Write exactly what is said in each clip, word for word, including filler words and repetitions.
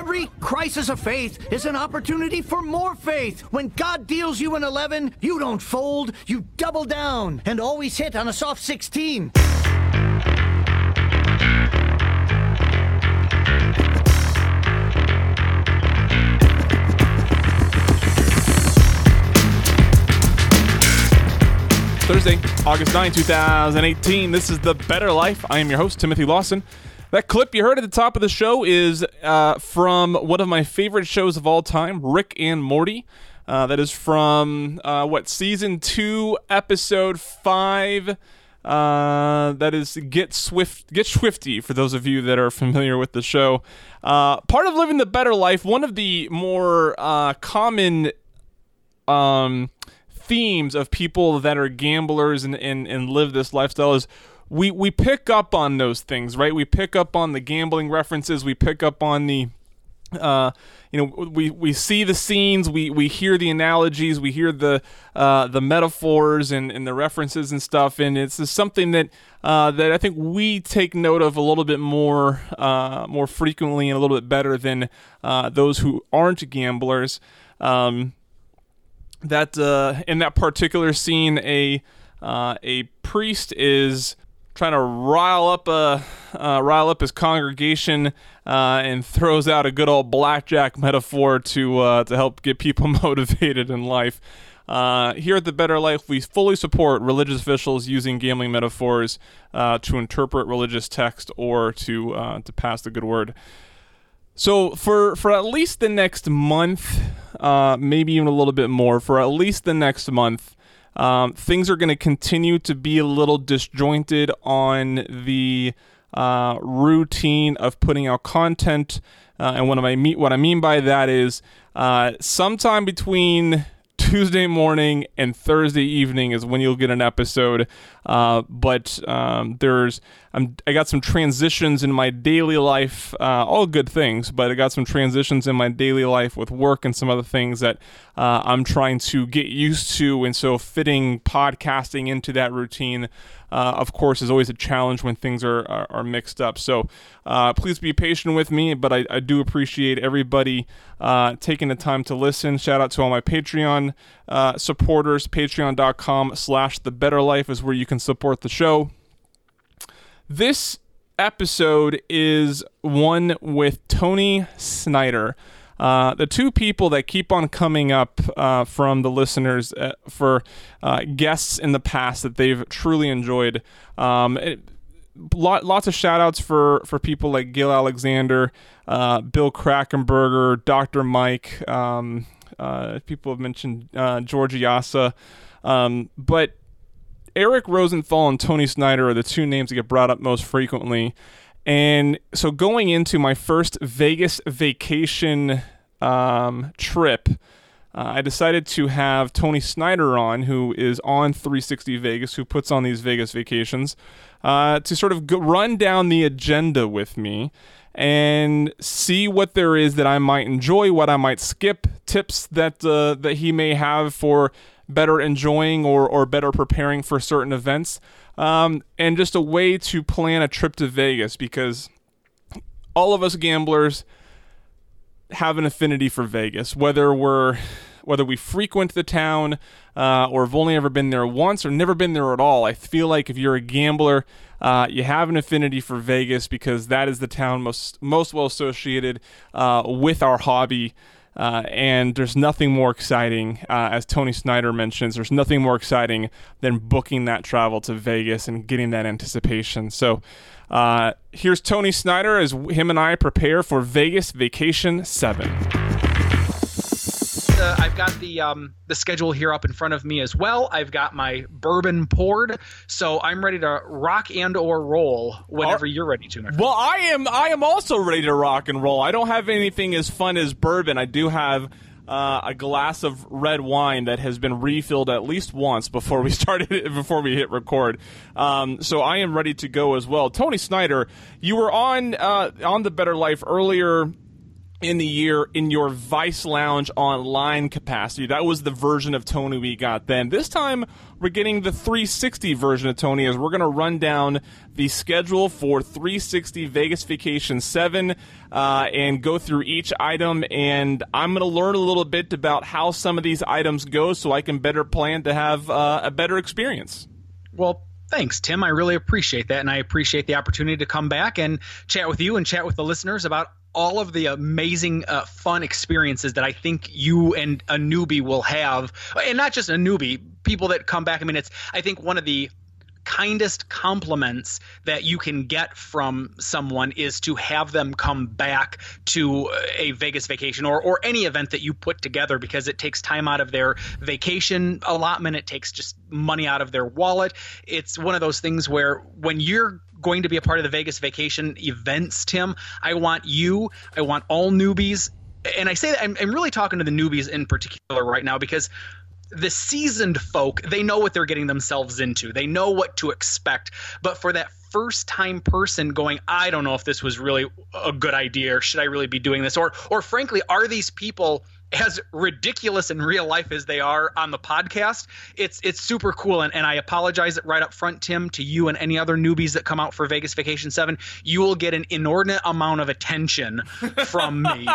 Every crisis of faith is an opportunity for more faith. When God deals you an eleven, you don't fold, you double down, and always hit on a soft sixteen. Thursday, August ninth, twenty eighteen. This is The Better Life. I am your host, Timothy Lawson. That clip you heard at the top of the show is uh, from one of my favorite shows of all time, Rick and Morty. Uh, that is from, uh, what, season two, episode five. Uh, that is Get Swift, Get Swifty, for those of you that are familiar with the show. Uh, part of living the better life, one of the more uh, common um, themes of people that are gamblers and, and, and live this lifestyle is we, we pick up on those things, right? We pick up on the gambling references. We pick up on the, uh, you know, we, we see the scenes, we, we hear the analogies, we hear the, uh, the metaphors and, and the references and stuff. And it's just something that, uh, that I think we take note of a little bit more, uh, more frequently and a little bit better than, uh, those who aren't gamblers. Um, that, uh, in that particular scene, a, uh, a priest is trying to rile up a uh, rile up his congregation uh, and throws out a good old blackjack metaphor to uh, to help get people motivated in life. Uh, here at The Better Life, we fully support religious officials using gambling metaphors uh, to interpret religious text or to uh, to pass the good word. So for for at least the next month, uh, maybe even a little bit more, for at least the next month, Um, things are going to continue to be a little disjointed on the uh, routine of putting out content. Uh, and what I mean, what I mean by that is uh, sometime between Tuesday morning and Thursday evening is when you'll get an episode. Uh, but um, there's I'm, I got some transitions in my daily life, uh, all good things, but I got some transitions in my daily life with work and some other things that uh, I'm trying to get used to. And so fitting podcasting into that routine, uh, of course, is always a challenge when things are, are, are mixed up. So uh, please be patient with me, but I, I do appreciate everybody uh, taking the time to listen. Shout out to all my Patreon uh, supporters. Patreon.com slash The Better Life is where you can support the show. This episode is one with Tony Snyder. Uh, the two people that keep on coming up uh, from the listeners uh, for uh, guests in the past that they've truly enjoyed. Um, it, lot, lots of shout outs for, for people like Gil Alexander, uh, Bill Krakenberger, Doctor Mike. Um, uh, people have mentioned uh, George Iassa. Um, but Eric Rosenthal and Tony Snyder are the two names that get brought up most frequently. And so going into my first Vegas vacation um, trip, uh, I decided to have Tony Snyder on, who is on three sixty Vegas, who puts on these Vegas vacations, uh, to sort of go run down the agenda with me and see what there is that I might enjoy, what I might skip, tips that uh, that he may have for better enjoying or, or better preparing for certain events, um, and just a way to plan a trip to Vegas, because all of us gamblers have an affinity for Vegas, whether we're whether we frequent the town uh, or have only ever been there once or never been there at all. I feel like if you're a gambler, uh, you have an affinity for Vegas because that is the town most most well associated uh, with our hobby. Uh, and there's nothing more exciting, uh, as Tony Snyder mentions, there's nothing more exciting than booking that travel to Vegas and getting that anticipation. So uh, here's Tony Snyder as him and I prepare for Vegas Vacation seven. Uh, I've got the um, the schedule here up in front of me as well. I've got my bourbon poured, so I'm ready to rock and or roll whenever you're ready to. My friend. Well, I am. I am also ready to rock and roll. I don't have anything as fun as bourbon. I do have uh, a glass of red wine that has been refilled at least once before we started. Before we hit record, um, so I am ready to go as well. Tony Snyder, you were on uh, on The Better Life earlier in the year in your Vice Lounge online capacity. That was the version of Tony we got then. This time, we're getting the three sixty version of Tony, as we're going to run down the schedule for three sixty Vegas Vacation seven uh, and go through each item. And I'm going to learn a little bit about how some of these items go so I can better plan to have uh, a better experience. Well, thanks, Tim. I really appreciate that, and I appreciate the opportunity to come back and chat with you and chat with the listeners about all of the amazing, uh, fun experiences that I think you and a newbie will have, and not just a newbie, people that come back. I mean, it's, I think one of the kindest compliments that you can get from someone is to have them come back to a Vegas Vacation or or any event that you put together, because it takes time out of their vacation allotment. It takes just money out of their wallet. It's one of those things where when you're going to be a part of the Vegas Vacation events, Tim, I want you, I want all newbies, and I say that I'm, I'm really talking to the newbies in particular right now, because the seasoned folk, they know what they're getting themselves into. They know what to expect. But for that first-time person going, I don't know if this was really a good idea, or should I really be doing this? Or, or frankly, are these people as ridiculous in real life as they are on the podcast? It's it's super cool, and, and I apologize right up front, Tim, to you and any other newbies that come out for Vegas Vacation seven. You will get an inordinate amount of attention from me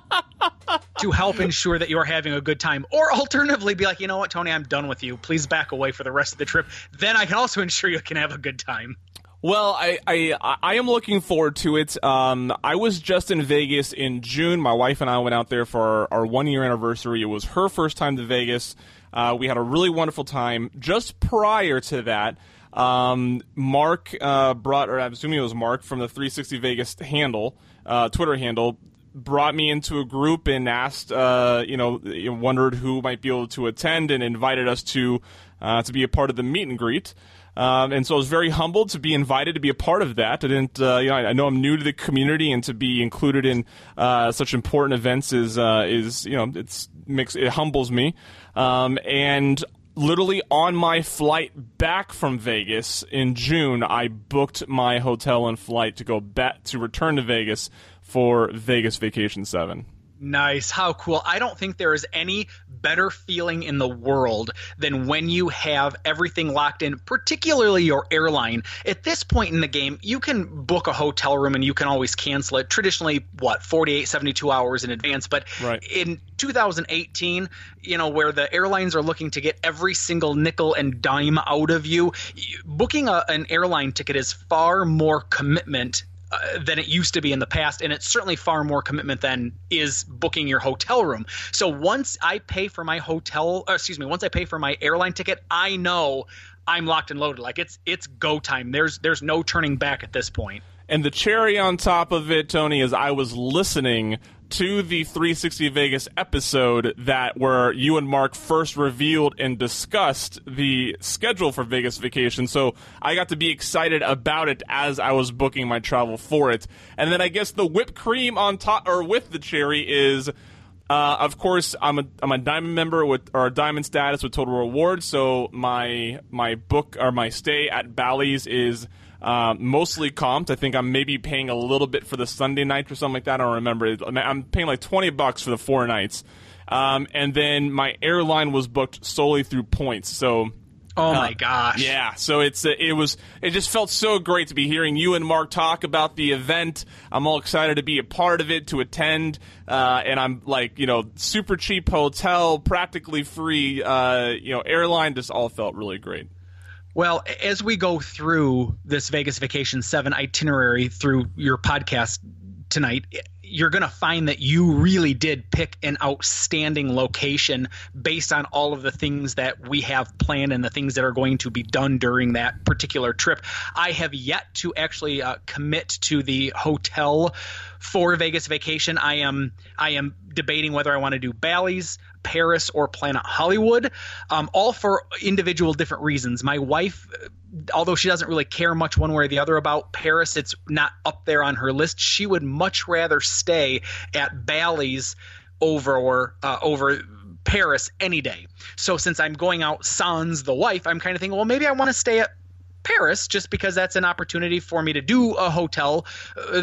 to help ensure that you're having a good time. Or alternatively, be like, you know what, Tony, I'm done with you. Please back away for the rest of the trip. Then I can also ensure you can have a good time. Well, I, I I am looking forward to it. Um, I was just in Vegas in June. My wife and I went out there for our, our one-year anniversary. It was her first time to Vegas. Uh, we had a really wonderful time. Just prior to that, um, Mark uh, brought, or I'm assuming it was Mark from the three sixty Vegas handle, uh, Twitter handle, brought me into a group and asked, uh, you know, wondered who might be able to attend, and invited us to uh, to be a part of the meet and greet. Um, and so I was very humbled to be invited to be a part of that. I didn't, uh, you know, I, I know I'm new to the community, and to be included in uh, such important events is, uh, is, you know, it's makes it humbles me. Um, and literally on my flight back from Vegas in June, I booked my hotel and flight to go back to return to Vegas for Vegas Vacation seven. Nice. How cool. I don't think there is any better feeling in the world than when you have everything locked in, particularly your airline. At this point in the game, you can book a hotel room and you can always cancel it. Traditionally, what, forty-eight, seventy-two hours in advance. But right. In two thousand eighteen, you know, where the airlines are looking to get every single nickel and dime out of you, booking a, an airline ticket is far more commitment Uh, than it used to be in the past, and it's certainly far more commitment than is booking your hotel room. So once I pay for my hotel, uh, excuse me, once I pay for my airline ticket, I know I'm locked and loaded. Like it's it's go time. There's there's no turning back at this point. And the cherry on top of it, Tony, is I was listening to the three sixty Vegas episode that where you and Mark first revealed and discussed the schedule for Vegas Vacation. So I got to be excited about it as I was booking my travel for it. And then I guess the whipped cream on top, or with the cherry, is uh, of course I'm a I'm a diamond member with, or a diamond status with Total Rewards. So my my book or my stay at Bally's is Uh, mostly comped. I think I'm maybe paying a little bit for the Sunday night or something like that. I don't remember. I'm paying like twenty bucks for the four nights. Um, and then my airline was booked solely through points. So, oh uh, my gosh. Yeah. So it's, uh, it was, it just felt so great to be hearing you and Mark talk about the event. I'm all excited to be a part of it, to attend. Uh, and I'm like, you know, super cheap hotel, practically free, uh, you know, airline, just all felt really great. Well, as we go through this Vegas Vacation seven itinerary through your podcast tonight, you're going to find that you really did pick an outstanding location based on all of the things that we have planned and the things that are going to be done during that particular trip. I have yet to actually uh, commit to the hotel for Vegas Vacation. I am I am debating whether I want to do Bally's, Paris, or Planet Hollywood, um, all for individual different reasons. My wife, although she doesn't really care much one way or the other about Paris, it's not up there on her list. She would much rather stay at Bally's over uh, over Paris any day. So since I'm going out sans the wife, I'm kind of thinking, well, maybe I want to stay at Paris just because that's an opportunity for me to do a hotel that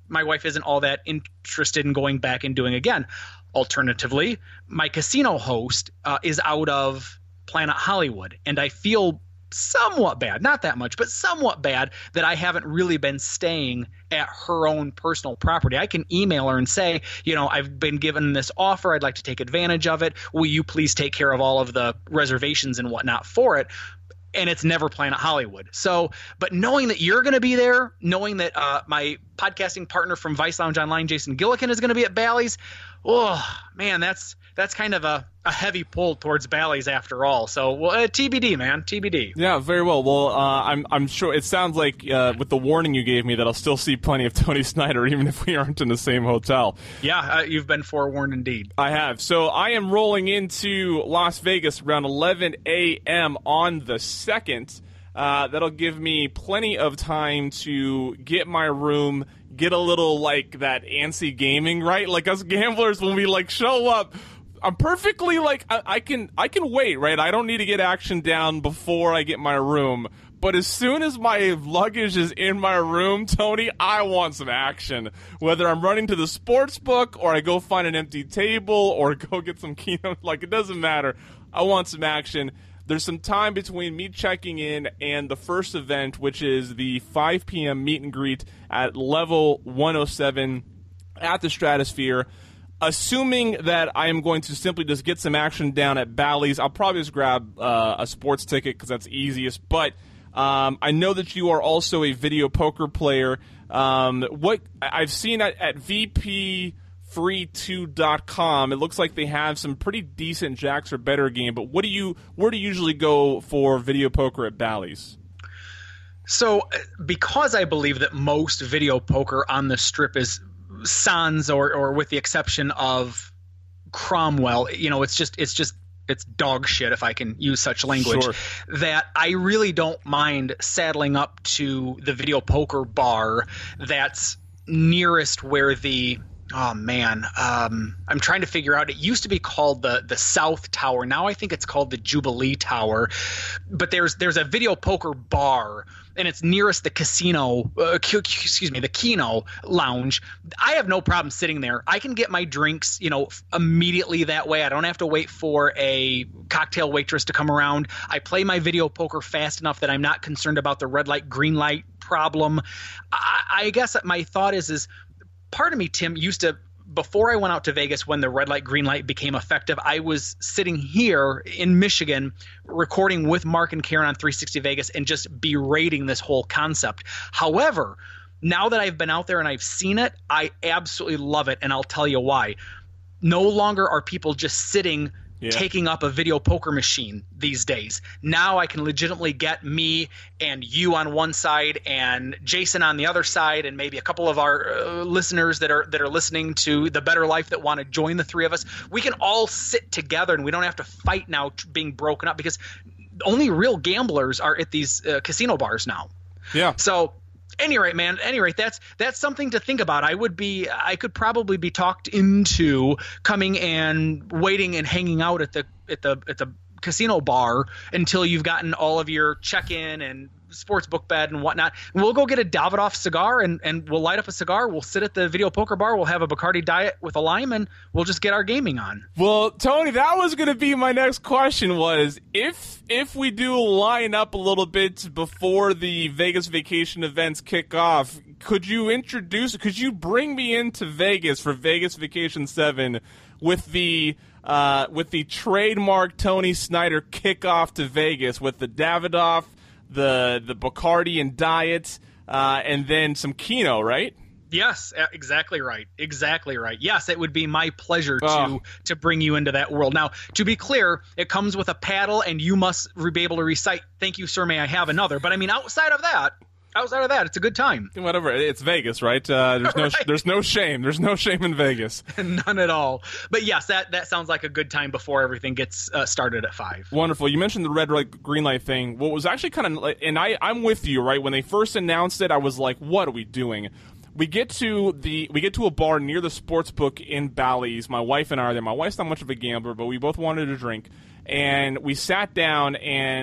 my wife isn't all that interested in going back and doing again. Alternatively, my casino host uh, is out of Planet Hollywood, and I feel somewhat bad, not that much, but somewhat bad that I haven't really been staying at her own personal property. I can email her and say, you know, I've been given this offer. I'd like to take advantage of it. Will you please take care of all of the reservations and whatnot for it? And it's never Planet Hollywood. So, but knowing that you're going to be there, knowing that uh, my podcasting partner from Vice Lounge Online, Jason Gillikin, is going to be at Bally's, oh, man, that's that's kind of a, a heavy pull towards Bally's after all. So, well, uh, T B D, man, T B D. Yeah, very well. Well, uh, I'm I'm sure it sounds like uh, with the warning you gave me that I'll still see plenty of Tony Snyder even if we aren't in the same hotel. Yeah, uh, you've been forewarned indeed. I have. So I am rolling into Las Vegas around eleven a.m. on the second. Uh, that'll give me plenty of time to get my room, get a little like that antsy gaming, right? Like us gamblers when we like show up. I'm perfectly like I, I can I can wait, right? I don't need to get action down before I get my room. But as soon as my luggage is in my room, Tony, I want some action. Whether I'm running to the sports book or I go find an empty table or go get some keynote, like it doesn't matter. I want some action. There's some time between me checking in and the first event, which is the five p.m. meet and greet at level one oh seven at the Stratosphere. Assuming that I am going to simply just get some action down at Bally's, I'll probably just grab uh, a sports ticket because that's easiest. But um, I know that you are also a video poker player. Um, what I've seen at, at V P free two dot com, it looks like they have some pretty decent jacks or better game. But what do you where do you usually go for video poker at Bally's? So, because I believe that most video poker on the Strip is sans, or or with the exception of Cromwell, you know, it's just it's just it's dog shit, if I can use such language. Sure. That I really don't mind saddling up to the video poker bar that's nearest where the oh man, um, I'm trying to figure out. It used to be called the the South Tower. Now I think it's called the Jubilee Tower. But there's there's a video poker bar, and it's nearest the casino. Uh, excuse me, the Keno Lounge. I have no problem sitting there. I can get my drinks, you know, immediately that way. I don't have to wait for a cocktail waitress to come around. I play my video poker fast enough that I'm not concerned about the red light, green light problem. I, I guess my thought is is. Part of me, Tim, used to, before I went out to Vegas when the red light, green light became effective, I was sitting here in Michigan recording with Mark and Karen on three sixty Vegas and just berating this whole concept. However, now that I've been out there and I've seen it, I absolutely love it, and I'll tell you why. No longer are people just sitting Yeah. taking up a video poker machine these days. Now I can legitimately get me and you on one side and Jason on the other side, and maybe a couple of our uh, listeners that are that are listening to The Better Life that want to join the three of us. We can all sit together, and we don't have to fight now t- being broken up, because only real gamblers are at these uh, casino bars now. Yeah. So any rate, man, any rate, that's that's something to think about. I would be, I could probably be talked into coming and waiting and hanging out at the at the at the casino bar until you've gotten all of your check-in and sports book bed and whatnot. And we'll go get a Davidoff cigar, and, and we'll light up a cigar. We'll sit at the video poker bar. We'll have a Bacardi Diet with a lime, and we'll just get our gaming on. Well, Tony, that was going to be my next question, was if if we do line up a little bit before the Vegas vacation events kick off, could you introduce, could you bring me into Vegas for Vegas Vacation seven with the uh, with the trademark Tony Snyder kickoff to Vegas with the Davidoff, the the Bacardi and Diet, uh, and then some Keno, right? Yes, exactly right. Exactly right. Yes, it would be my pleasure to Oh. to bring you into that world. Now, to be clear, it comes with a paddle, and you must be able to recite, "Thank you, sir, may I have another?" But I mean, outside of that, outside of that, it's a good time. Whatever. It's Vegas, right? Uh, there's no Right. there's no shame. There's no shame in Vegas. None at all. But yes, that, that sounds like a good time before everything gets uh, started at five. Wonderful. You mentioned the red light, green light thing. What was actually kind of, and I, I'm with you, right? When they first announced it, I was like, what are we doing? We get to the we get to a bar near the sports book in Bally's. My wife and I are there. My wife's not much of a gambler, but we both wanted a drink. And we sat down, and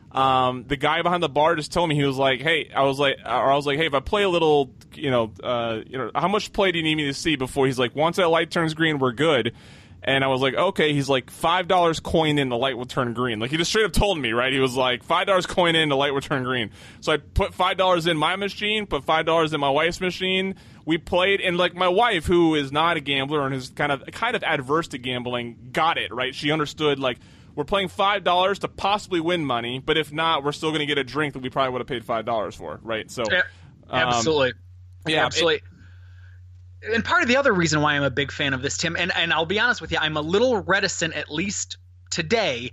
Um, the guy behind the bar just told me, he was like, "Hey," I was like, or I was like, "Hey, if I play a little, you know, uh, you know, how much play do you need me to see before?" He's like, "Once that light turns green, we're good." And I was like, "Okay." He's like, five dollars coin in, the light will turn green." Like, he just straight up told me, right? He was like, five dollars coin in, the light will turn green. So I put five dollars in my machine, put five dollars in my wife's machine. We played, and like my wife, who is not a gambler and is kind of kind of adverse to gambling, got it, right? She understood, like, we're playing five dollars to possibly win money, but if not, we're still going to get a drink that we probably would have paid five dollars for, right? So, yeah, absolutely. Um, yeah, absolutely. It, and part of the other reason why I'm a big fan of this, Tim, and, and I'll be honest with you, I'm a little reticent, at least today,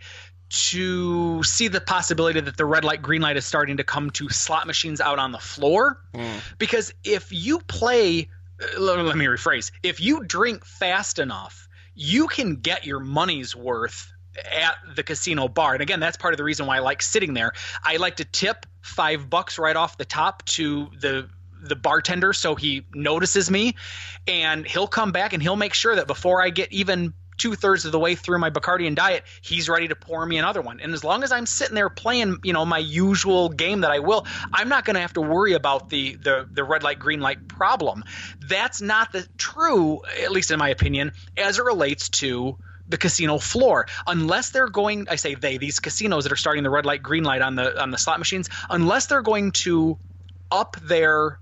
to see the possibility that the red light, green light is starting to come to slot machines out on the floor. Mm. Because if you play, let, let me rephrase, if you drink fast enough, you can get your money's worth at the casino bar. And again, that's part of the reason why I like sitting there. I like to tip five bucks right off the top to the the bartender so he notices me, and he'll come back and he'll make sure that before I get even two-thirds of the way through my Bacardi and Diet, he's ready to pour me another one. And as long as I'm sitting there playing, you know, my usual game that I will, I'm not going to have to worry about the, the the red light, green light problem. That's not the true, at least in my opinion, as it relates to the casino floor. Unless they're going, I say they, these casinos that are starting the red light, green light on the on the slot machines, unless they're going to up their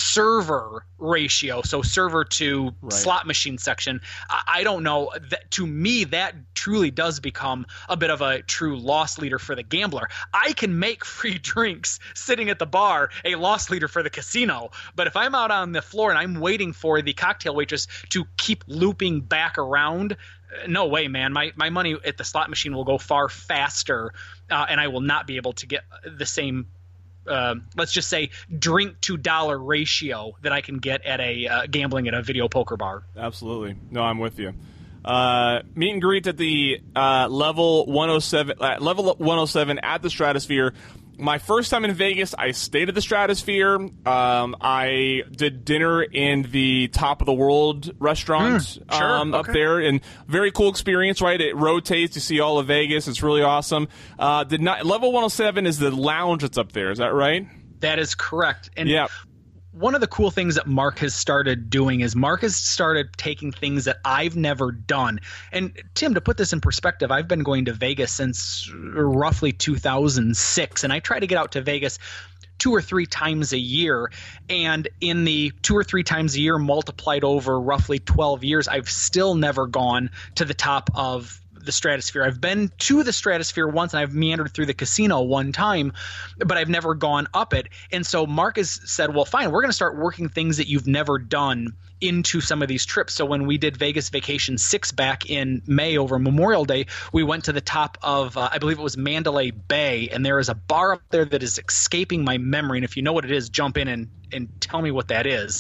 server ratio, so server to right. slot machine section, I, I don't know. That, to me, that truly does become a bit of a true loss leader for the gambler. I can make free drinks sitting at the bar a loss leader for the casino, but if I'm out on the floor and I'm waiting for the cocktail waitress to keep looping back around, no way, man. My my money at the slot machine will go far faster, uh, and I will not be able to get the same Uh, let's just say drink to dollar ratio that I can get at a uh, gambling at a video poker bar. Absolutely. No, I'm with you. Uh, meet and greet at the uh, level one oh seven, uh, level one oh seven at the Stratosphere. My first time in Vegas, I stayed at the Stratosphere. Um, I did dinner in the Top of the World restaurant mm, sure. um, okay. up there, and very cool experience. Right, it rotates. You see all of Vegas. It's really awesome. Uh, did not level one oh seven is the lounge that's up there. Is that right? That is correct. And yeah. One of the cool things that Mark has started doing is Mark has started taking things that I've never done. And Tim, to put this in perspective, I've been going to Vegas since roughly two thousand six, and I try to get out to Vegas two or three times a year. And in the two or three times a year multiplied over roughly twelve years, I've still never gone to the top of the Stratosphere. I've been to the Stratosphere once, and I've meandered through the casino one time, but I've never gone up it. And so Mark has said, well, fine, we're going to start working things that you've never done into some of these trips. So when we did Vegas Vacation six back in May over Memorial Day, we went to the top of, uh, I believe it was Mandalay Bay, and there is a bar up there that is escaping my memory. And if you know what it is, jump in and, and tell me what that is.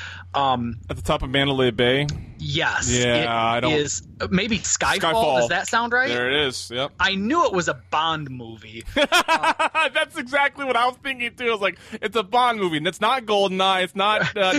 Um, At the top of Mandalay Bay? Yes. Yeah, it I don't. Is maybe Skyfall. Skyfall. Does that sound right? There it is. Yep. I knew it was a Bond movie. Uh, That's exactly what I was thinking too. I was like, it's a Bond movie, and it's not GoldenEye. It's not. Uh,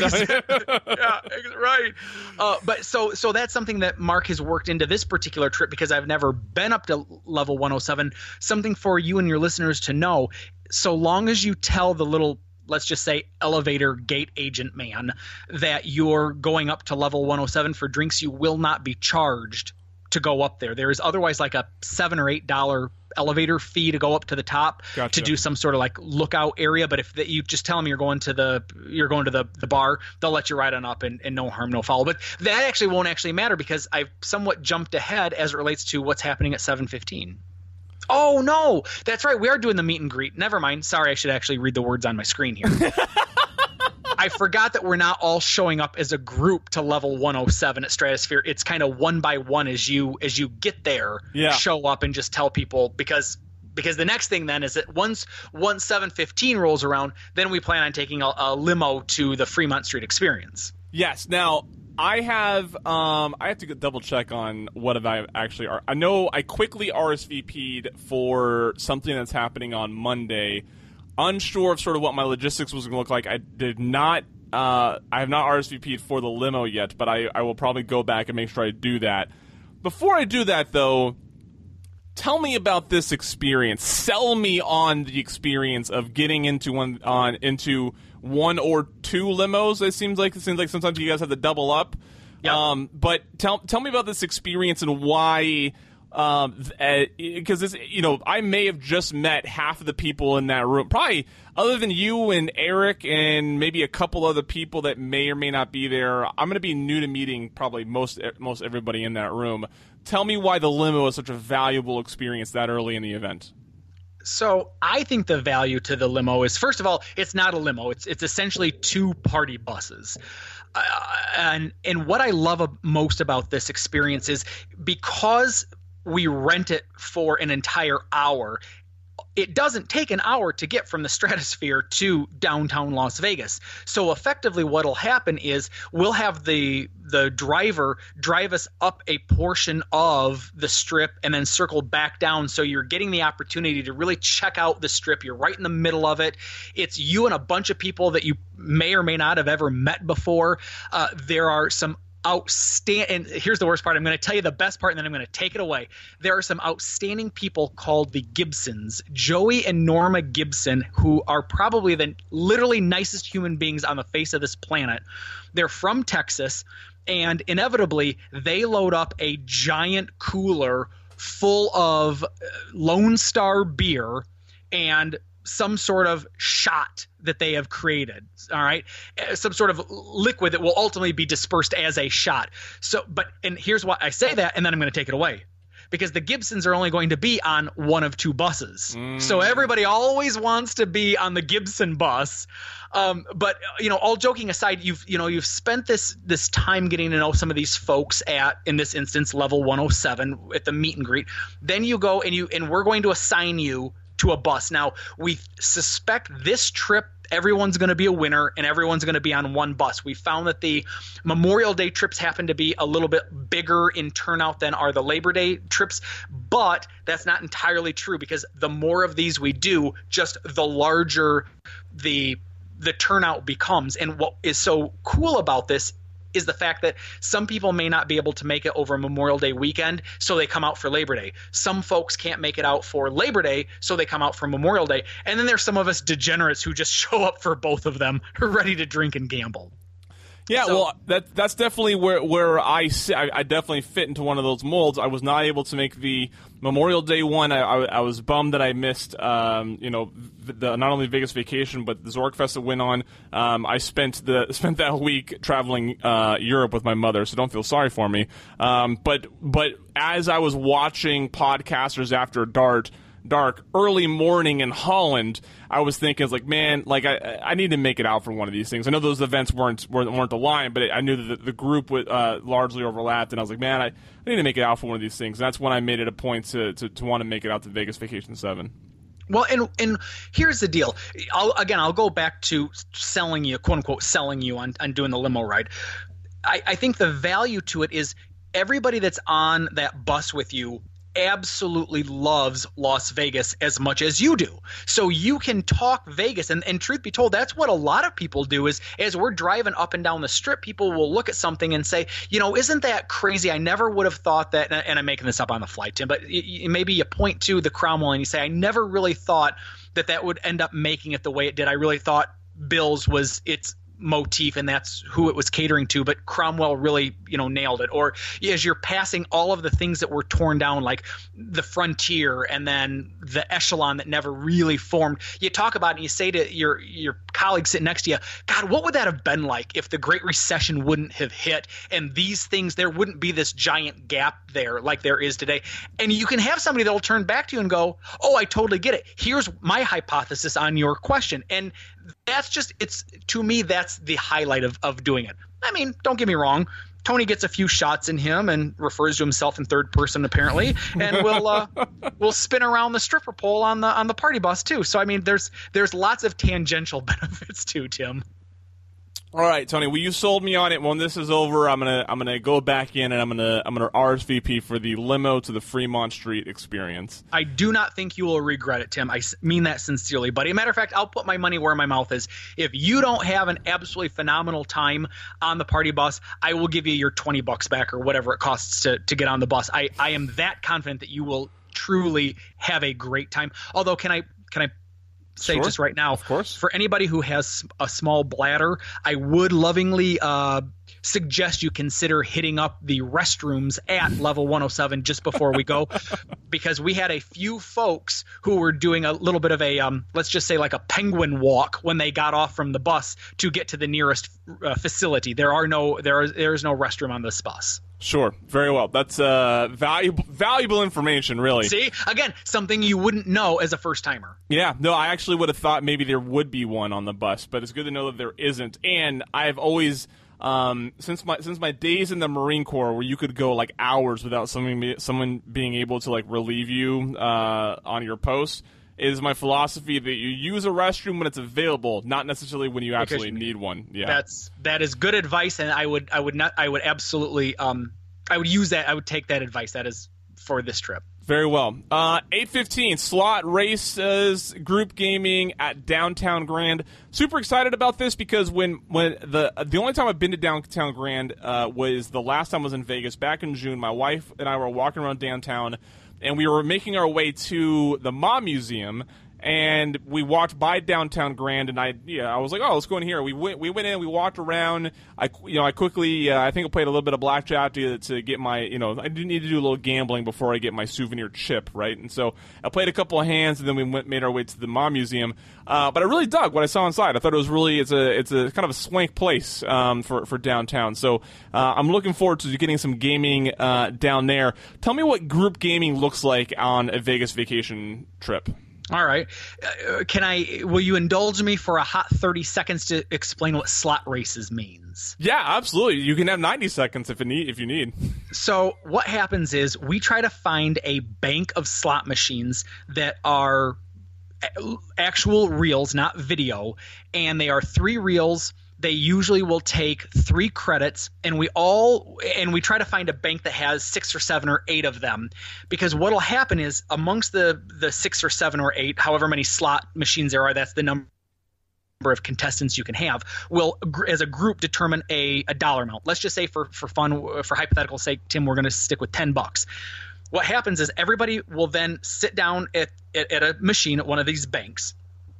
yeah, right. Uh, but so so that's something that Mark has worked into this particular trip, because I've never been up to level one oh seven. Something for you and your listeners to know. So long as you tell the little, let's just say, elevator gate agent man that you're going up to level one oh seven for drinks, you will not be charged to go up there. There is otherwise like a seven or eight dollar elevator fee to go up to the top. Gotcha. To do some sort of like lookout area. But if the, you just tell them you're going to the you're going to the, the bar, they'll let you right on up, and, and no harm, no foul. But that actually won't actually matter, because I've somewhat jumped ahead as it relates to what's happening at seven fifteen. Oh, no, that's right. We are doing the meet and greet. Never mind. Sorry, I should actually read the words on my screen here. I forgot that we're not all showing up as a group to level one oh seven at Stratosphere. It's kind of one by one as you as you get there, yeah. show up and just tell people, because because the next thing then is that once once seven fifteen rolls around, then we plan on taking a, a limo to the Fremont Street Experience. Yes. Now, I have um, I have to double check on what have I actually are. I know I quickly R S V P'd for something that's happening on Monday. Unsure of sort of what my logistics was going to look like. I did not. Uh, I have not R S V P'd for the limo yet, but I, I will probably go back and make sure I do that. Before I do that, though, tell me about this experience. Sell me on the experience of getting into one on into one or two limos. It seems like it seems like sometimes you guys have to double up. Yep. Um, but tell tell me about this experience and why. Um, because this, you know, I may have just met half of the people in that room, probably other than you and Eric and maybe a couple other people that may or may not be there. I'm going to be new to meeting probably most most everybody in that room. Tell me why the limo is such a valuable experience that early in the event. So I think the value to the limo is, first of all, it's not a limo. It's it's essentially two party buses. Uh, and and what I love most about this experience is because we rent it for an entire hour, it doesn't take an hour to get from the Stratosphere to downtown Las Vegas. So effectively what'll happen is we'll have the the driver drive us up a portion of the Strip and then circle back down. So you're getting the opportunity to really check out the Strip. You're right in the middle of it. It's you and a bunch of people that you may or may not have ever met before. Uh, there are some outstanding, and here's the worst part. I'm going to tell you the best part, and then I'm going to take it away. There are some outstanding people called the Gibsons, Joey and Norma Gibson, who are probably the literally nicest human beings on the face of this planet. They're from Texas, and inevitably they load up a giant cooler full of Lone Star beer and some sort of shot that they have created, all right? Some sort of liquid that will ultimately be dispersed as a shot. So, but, and here's why I say that, and then I'm going to take it away. Because the Gibsons are only going to be on one of two buses. Mm. So everybody always wants to be on the Gibson bus. Um, but, you know, all joking aside, you've, you know, you've spent this, this time getting to know some of these folks at, in this instance, level one oh seven at the meet and greet. Then you go and you, and we're going to assign you to a bus. Now, we suspect this trip everyone's going to be a winner and everyone's going to be on one bus. We found that the Memorial Day trips happen to be a little bit bigger in turnout than are the Labor Day trips, but that's not entirely true because the more of these we do, just the larger the the turnout becomes. And what is so cool about this is the fact that some people may not be able to make it over Memorial Day weekend, so they come out for Labor Day. Some folks can't make it out for Labor Day, so they come out for Memorial Day. And then there's some of us degenerates who just show up for both of them, who are ready to drink and gamble. Yeah, So- well, that that's definitely where where I, si- I I definitely fit into one of those molds. I was not able to make the Memorial Day one. I I, I was bummed that I missed, um, you know, the, the not only Vegas Vacation but the Zorkfest that went on. Um, I spent the spent that week traveling uh, Europe with my mother, so don't feel sorry for me. Um, but but as I was watching Podcasters After Dark. Dark early morning in Holland, I was thinking, I was like, man, like I, I need to make it out for one of these things. I know those events weren't weren't, weren't aligned, but I knew that the, the group would uh, largely overlapped, and I was like, man, I, I need to make it out for one of these things. And that's when I made it a point to to, to want to make it out to Vegas Vacation seven. Well, and and here's the deal. I'll, again, I'll go back to selling you, quote unquote, selling you on, on doing the limo ride. I, I think the value to it is everybody that's on that bus with you absolutely loves Las Vegas as much as you do. So you can talk Vegas, and, and truth be told, that's what a lot of people do is as we're driving up and down the Strip, people will look at something and say, you know, isn't that crazy? I never would have thought that, and I'm making this up on the fly, Tim, but you, maybe you point to the Cromwell and you say, I never really thought that that would end up making it the way it did. I really thought Bill's was its motif and that's who it was catering to, but Cromwell really, you know, nailed it. Or as you're passing all of the things that were torn down, like the Frontier and then the Echelon that never really formed, you talk about it and you say to your your colleague sitting next to you, God, what would that have been like if the Great Recession wouldn't have hit and these things, there wouldn't be this giant gap there like there is today. And you can have somebody that'll turn back to you and go, oh, I totally get it. Here's my hypothesis on your question. And that's just, it's, to me, that's the highlight of, of doing it. I mean, don't get me wrong. Tony gets a few shots in him and refers to himself in third person apparently, and we'll uh, we'll spin around the stripper pole on the on the party bus too. So I mean, there's there's lots of tangential benefits too, Tim. All right, Tony. Well, you sold me on it. When this is over, I'm gonna I'm gonna go back in and I'm gonna I'm gonna R S V P for the limo to the Fremont Street experience. I do not think you will regret it, Tim. I mean that sincerely. But as a matter of fact, I'll put my money where my mouth is. If you don't have an absolutely phenomenal time on the party bus, I will give you your twenty bucks back or whatever it costs to to get on the bus. I I am that confident that you will truly have a great time. Although, can I can I say Sure. just right now, Of course. for anybody who has a small bladder, I would lovingly uh, suggest you consider hitting up the restrooms at level one oh seven just before we go, because we had a few folks who were doing a little bit of a, um, let's just say like a penguin walk when they got off from the bus to get to the nearest uh, facility. There are no, there is, there is no restroom on this bus. Sure. Very well. That's uh, valuable valuable information, really. See, again, something you wouldn't know as a first timer. Yeah. No, I actually would have thought maybe there would be one on the bus, but it's good to know that there isn't. And I've always, um, since my since my days in the Marine Corps, where you could go like hours without someone someone being able to like relieve you uh, on your post, is my philosophy that you use a restroom when it's available, not necessarily when you absolutely you- need one. Yeah. That's that is good advice, and I would I would not I would absolutely um I would use that I would take that advice. That is for this trip. Very well. Uh, eight fifteen, slot races, group gaming at Downtown Grand. Super excited about this because when, when the the only time I've been to Downtown Grand uh, was the last time I was in Vegas back in June. My wife and I were walking around downtown, and we were making our way to the Ma Museum, and we walked by Downtown Grand, and I yeah I was like, oh, let's go in here. We went we went in, we walked around. I you know I quickly uh, I think I played a little bit of blackjack to to get my you know I did need to do a little gambling before I get my souvenir chip, right? And so I played a couple of hands, and then we went made our way to the Ma Museum. Uh, but I really dug what I saw inside. I thought it was really it's a it's a kind of a swank place um, for for downtown. So uh, I'm looking forward to getting some gaming uh, down there. Tell me what group gaming looks like on a Vegas vacation trip. All right. Uh, can I? Will you indulge me for a hot thirty seconds to explain what slot races means? Yeah, absolutely. You can have ninety seconds if you need. If you need. So what happens is we try to find a bank of slot machines that are a- actual reels, not video, and they are three reels. They usually will take three credits, and we all and we try to find a bank that has six or seven or eight of them, because what'll happen is amongst the the six or seven or eight, however many slot machines there are, that's the number of contestants you can have, will gr- as a group determine a, a dollar amount. Let's just say for for fun, for hypothetical sake, Tim, we're going to stick with ten bucks. What happens is everybody will then sit down at, at, at a machine at one of these banks,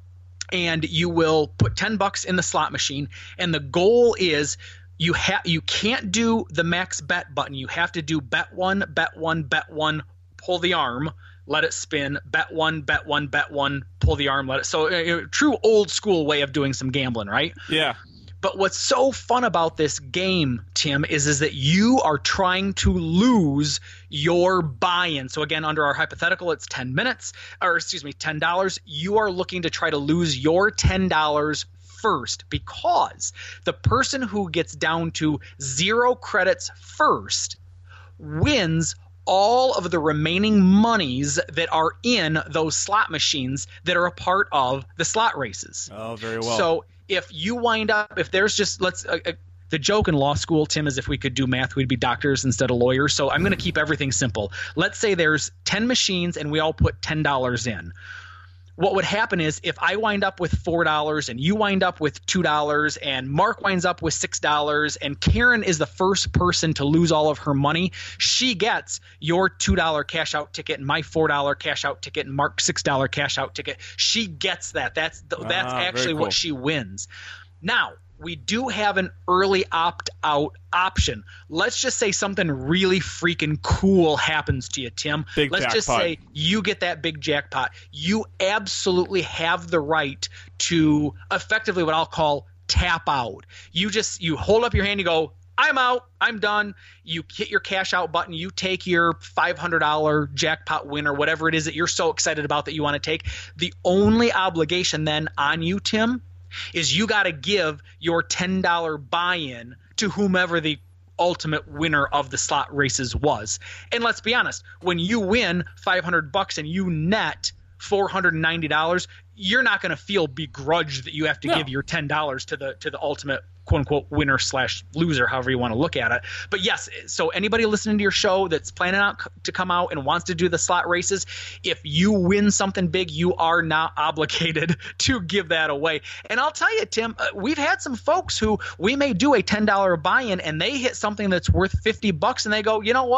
and you will put ten bucks in the slot machine, and the goal is you have you can't do the max bet button. You have to do bet one, bet one, bet one, pull the arm, let it spin, bet one, bet one, bet one, pull the arm, let it. So a, a true old school way of doing some gambling, right? Yeah. But what's so fun about this game, Tim, is, is that you are trying to lose your buy-in. So again, under our hypothetical, it's ten minutes, or excuse me, ten dollars. You are looking to try to lose your ten dollars first, because the person who gets down to zero credits first wins all of the remaining monies that are in those slot machines that are a part of the slot races. Oh, very well. So if you wind up, if there's just, let's, uh, uh, the joke in law school, Tim, is if we could do math, we'd be doctors instead of lawyers. So I'm going to keep everything simple. Let's say there's ten machines and we all put ten dollars in. What would happen is if I wind up with four dollars and you wind up with two dollars and Mark winds up with six dollars and Karen is the first person to lose all of her money, she gets your two dollar cash out ticket and my four dollar cash out ticket and Mark's six dollar cash out ticket. She gets that. That's the, that's Ah, very actually cool. what she wins. Now, we do have an early opt-out option. Let's just say something really freaking cool happens to you, Tim. Big Let's just jackpot. say you get that big jackpot. You absolutely have the right to effectively what I'll call tap out. You just you hold up your hand, you go, I'm out, I'm done. You hit your cash out button, you take your five hundred dollars jackpot win or whatever it is that you're so excited about that you want to take. The only obligation then on you, Tim, is you got to give your ten dollar buy-in to whomever the ultimate winner of the slot races was. And let's be honest, when you win five hundred bucks and you net four hundred ninety dollars, you're not going to feel begrudged that you have to No. give your ten dollars to the to the ultimate quote unquote winner slash loser, however you want to look at it. But yes, so anybody listening to your show that's planning out c- to come out and wants to do the slot races, if you win something big, you are not obligated to give that away. And I'll tell you, Tim, uh, we've had some folks who we may do a ten dollar buy-in and they hit something that's worth fifty bucks and they go, you know what?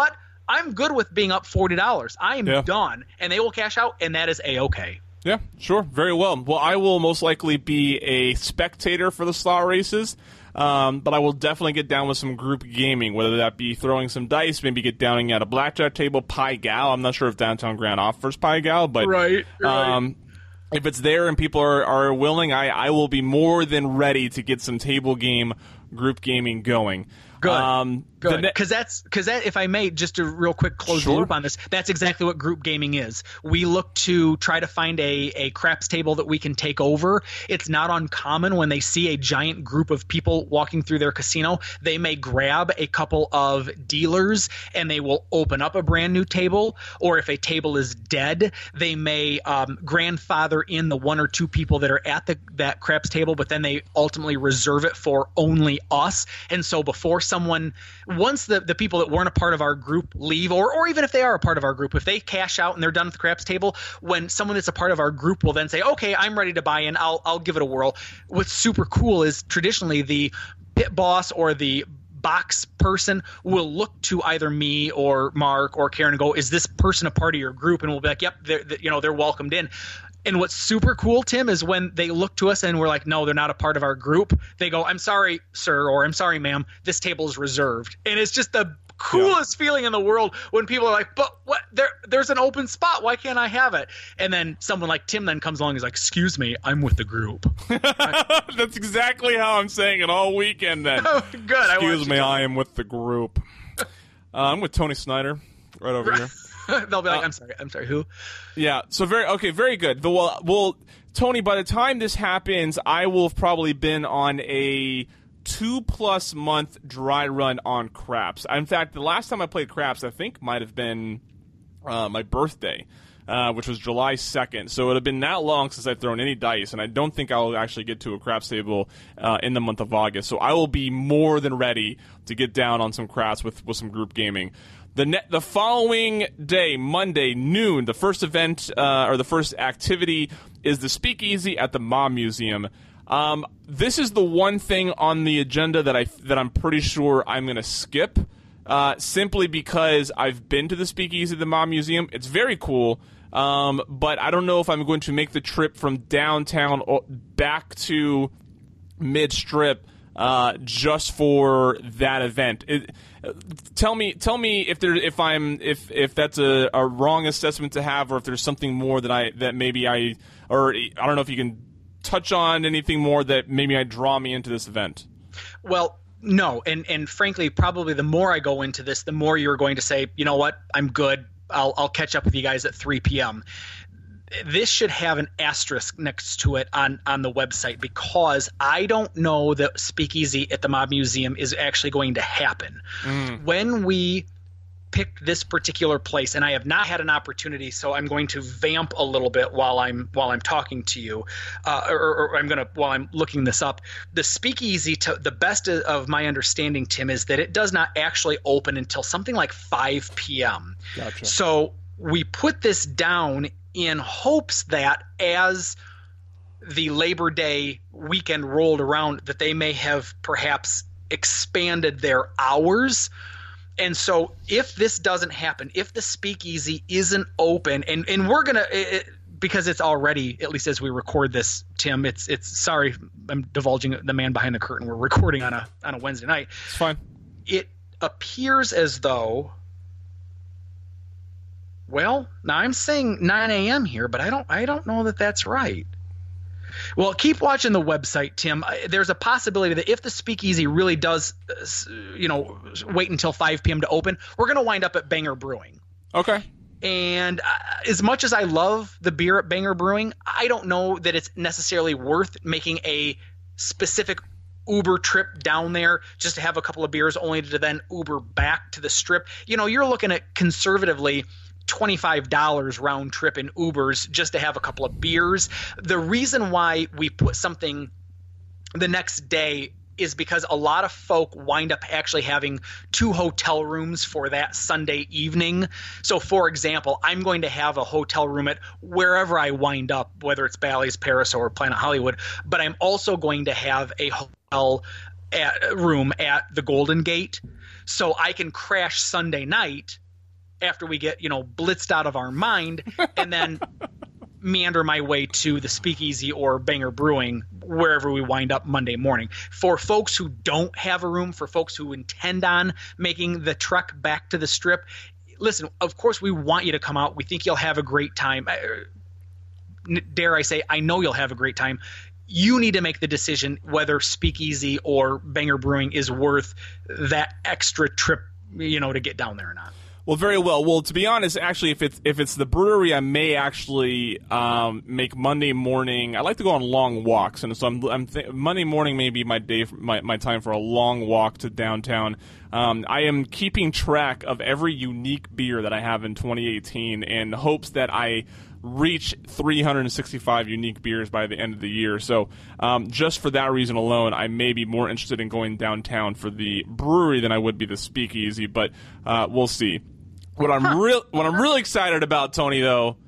I'm good with being up forty dollars. I am Yeah. done. And they will cash out, and that is A-okay. Yeah, sure. Very well. Well, I will most likely be a spectator for the slot races, um, but I will definitely get down with some group gaming, whether that be throwing some dice, maybe get down at a blackjack table, Pai Gow. I'm not sure if Downtown Grand offers Pai Gow, but Right, right. Um, if it's there and people are, are willing, I, I will be more than ready to get some table game, group gaming going. Good. Um, the Good. ne- Because that's because that, if I may, just to real quick close Sure. the loop on this, that's exactly what group gaming is. We look to try to find a, a craps table that we can take over. It's not uncommon when they see a giant group of people walking through their casino, they may grab a couple of dealers and they will open up a brand new table. Or if a table is dead, they may um, grandfather in the one or two people that are at the that craps table, but then they ultimately reserve it for only us. And so before someone once the, the people that weren't a part of our group leave, or or even if they are a part of our group, if they cash out and they're done with the craps table, when someone that's a part of our group will then say, okay, I'm ready to buy in, I'll I'll give it a whirl. What's super cool is traditionally the pit boss or the box person will look to either me or Mark or Karen and go, is this person a part of your group? And we'll be like, yep, they're, they, you know, they're welcomed in. And what's super cool, Tim, is when they look to us and we're like, no, they're not a part of our group. They go, I'm sorry, sir, or I'm sorry, ma'am, this table is reserved. And it's just the coolest feeling in the world when people are like, but what? There, there's an open spot. Why can't I have it? And then someone like Tim then comes along and is like, excuse me, I'm with the group. That's exactly how I'm saying it all weekend then. Oh, good. I want Excuse you me, to- I am with the group. Uh, I'm with Tony Snyder right over here. They'll be like, Uh, I'm sorry, I'm sorry, who? Yeah, so very okay, very good. The, well, well, Tony, by the time this happens, I will have probably been on a two-plus month dry run on craps. In fact, the last time I played craps, I think might have been uh, my birthday, uh, which was July second. So it would have been that long since I've thrown any dice, and I don't think I'll actually get to a craps table uh, in the month of August. So I will be more than ready to get down on some craps with, with some group gaming. The ne- the following day, Monday, noon, the first event uh, or the first activity is the Speakeasy at the Mob Museum. Um, this is the one thing on the agenda that I that I'm pretty sure I'm going to skip, uh, simply because I've been to the Speakeasy at the Mob Museum. It's very cool, um, but I don't know if I'm going to make the trip from downtown back to mid-strip uh, just for that event. It, Tell me, tell me if there, if I'm, if if that's a, a wrong assessment to have, or if there's something more that I that maybe I, or I don't know if you can touch on anything more that maybe I draw me into this event. Well, no, and and frankly, probably the more I go into this, the more you're going to say, you know what, I'm good. I'll I'll catch up with you guys at three p.m. This should have an asterisk next to it on, on the website, because I don't know that Speakeasy at the Mob Museum is actually going to happen. Mm. When we picked this particular place, and I have not had an opportunity, so I'm going to vamp a little bit while I'm while I'm talking to you, uh, or, or I'm going to while I'm looking this up. The Speakeasy, to the best of my understanding, Tim, is that it does not actually open until something like five p.m. Gotcha. So we put this down in hopes that as the Labor Day weekend rolled around, that they may have perhaps expanded their hours. And so if this doesn't happen, if the Speakeasy isn't open, and, and we're going to – because it's already, at least as we record this, Tim, it's it's sorry, I'm divulging the man behind the curtain. We're recording on a on a Wednesday night. It's fine. It appears as though – well, now I'm saying nine a.m. here, but I don't I don't know that that's right. Well, keep watching the website, Tim. There's a possibility that if the Speakeasy really does, you know, wait until five p.m. to open, we're going to wind up at Banger Brewing. Okay. And as much as I love the beer at Banger Brewing, I don't know that it's necessarily worth making a specific Uber trip down there just to have a couple of beers only to then Uber back to the strip. You know, you're looking at conservatively twenty-five dollars round trip in Ubers just to have a couple of beers. The reason why we put something the next day is because a lot of folk wind up actually having two hotel rooms for that Sunday evening. So, for example, I'm going to have a hotel room at wherever I wind up, whether it's Bally's, Paris, or Planet Hollywood, but I'm also going to have a hotel at, room at the Golden Gate, so I can crash Sunday night after we get, you know, blitzed out of our mind, and then meander my way to the Speakeasy or Banger Brewing, wherever we wind up Monday morning. For folks who don't have a room, for folks who intend on making the trek back to the Strip, listen, of course we want you to come out. We think you'll have a great time. Dare I say, I know you'll have a great time. You need to make the decision whether Speakeasy or Banger Brewing is worth that extra trip, you know, to get down there or not. Well, very well. Well, to be honest, actually, if it's if it's the brewery, I may actually um, make Monday morning. I like to go on long walks, and so I'm, I'm th- Monday morning may be my day, for, my my time for a long walk to downtown. Um, I am keeping track of every unique beer that I have in twenty eighteen, in hopes that I reach three hundred sixty-five unique beers by the end of the year. So um, just for that reason alone, I may be more interested in going downtown for the brewery than I would be the Speakeasy, but uh, we'll see. What I'm real, what I'm really excited about, Tony, though,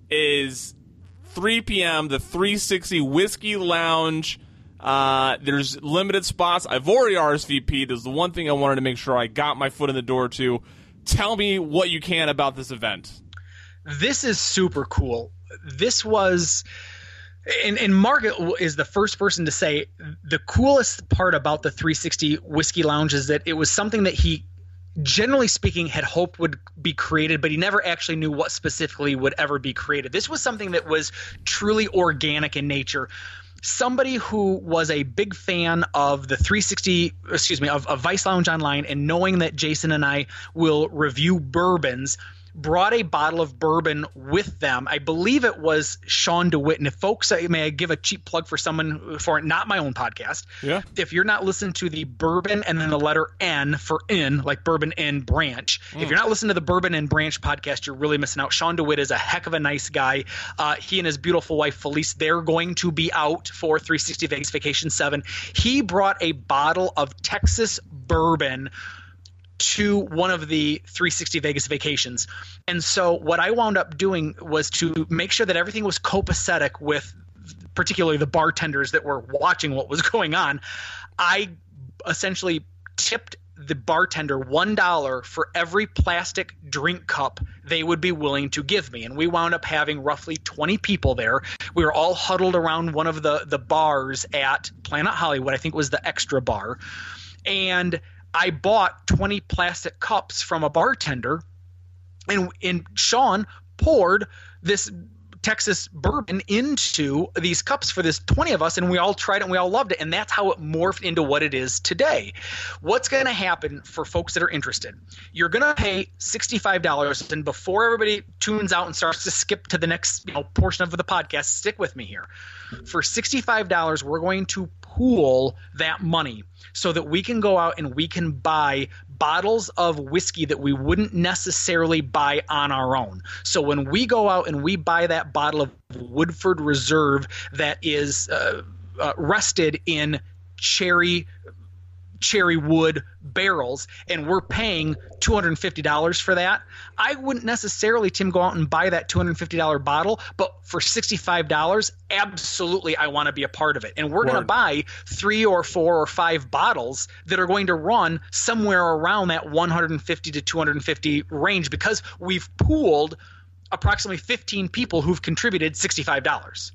is three p.m. the three sixty Whiskey Lounge. Uh, there's limited spots. I've already R S V P'd. There's the one thing I wanted to make sure I got my foot in the door to. Tell me what you can about this event. This is super cool. This was, and, and Mark is the first person to say the coolest part about the three sixty Whiskey Lounge is that it was something that he, generally speaking, had hoped would be created, but he never actually knew what specifically would ever be created. This was something that was truly organic in nature. Somebody who was a big fan of the three sixty, excuse me, of, of Vice Lounge Online, and knowing that Jason and I will review bourbons, brought a bottle of bourbon with them. I believe it was Sean DeWitt. And if folks, may I give a cheap plug for someone for not my own podcast? Yeah. If you're not listening to the Bourbon and then the letter N for in, like Bourbon and Branch, mm. if you're not listening to the Bourbon and Branch podcast, you're really missing out. Sean DeWitt is a heck of a nice guy. Uh, he and his beautiful wife, Felice, they're going to be out for three sixty Vegas Vacation seven. He brought a bottle of Texas bourbon to one of the three sixty Vegas Vacations. And so what I wound up doing was to make sure that everything was copacetic with particularly the bartenders that were watching what was going on. I essentially tipped the bartender one dollar for every plastic drink cup they would be willing to give me. And we wound up having roughly twenty people there. We were all huddled around one of the, the bars at Planet Hollywood. I think it was the Extra Bar. And I bought twenty plastic cups from a bartender, and, and Sean poured this Texas bourbon into these cups for this twenty of us, and we all tried it and we all loved it, and that's how it morphed into what it is today. What's going to happen for folks that are interested? You're going to pay sixty-five dollars, and before everybody tunes out and starts to skip to the next, you know, portion of the podcast, stick with me here. For sixty-five dollars, we're going to pool that money so that we can go out and we can buy bottles of whiskey that we wouldn't necessarily buy on our own. So when we go out and we buy that bottle of Woodford Reserve that is uh, uh, rested in cherry cherry wood barrels, and we're paying two hundred fifty dollars for that, I wouldn't necessarily, Tim, go out and buy that two hundred fifty dollars bottle, but for sixty-five dollars, absolutely I want to be a part of it. And we're going to buy three or four or five bottles that are going to run somewhere around that one hundred fifty to two hundred fifty range, because we've pooled approximately fifteen people who've contributed sixty-five dollars.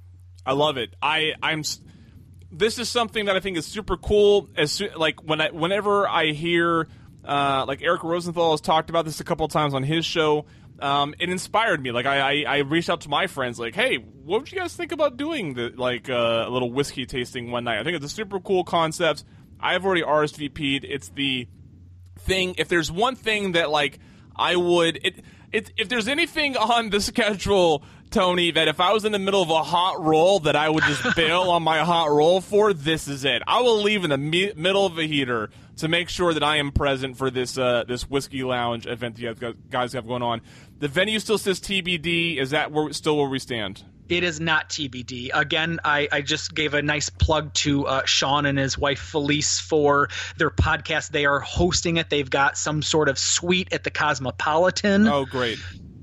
I love it. I, I'm – this is something that I think is super cool. As like when I, whenever I hear, uh, like Eric Rosenthal has talked about this a couple of times on his show, um, it inspired me. Like I, I, I reached out to my friends, like, hey, what would you guys think about doing the like uh, a little whiskey tasting one night? I think it's a super cool concept. I've already R S V P'd. It's the thing. If there's one thing that like I would, it, it if there's anything on the schedule, Tony, that if I was in the middle of a hot roll that I would just bail on my hot roll for, this is it. I will leave in the me- middle of a heater to make sure that I am present for this uh, this Whiskey Lounge event that you guys have going on. The venue still says T B D. Is that where, still where we stand? It is not T B D. Again, I, I just gave a nice plug to uh, Sean and his wife Felice for their podcast. They are hosting it. They've got some sort of suite at the Cosmopolitan. Oh, great.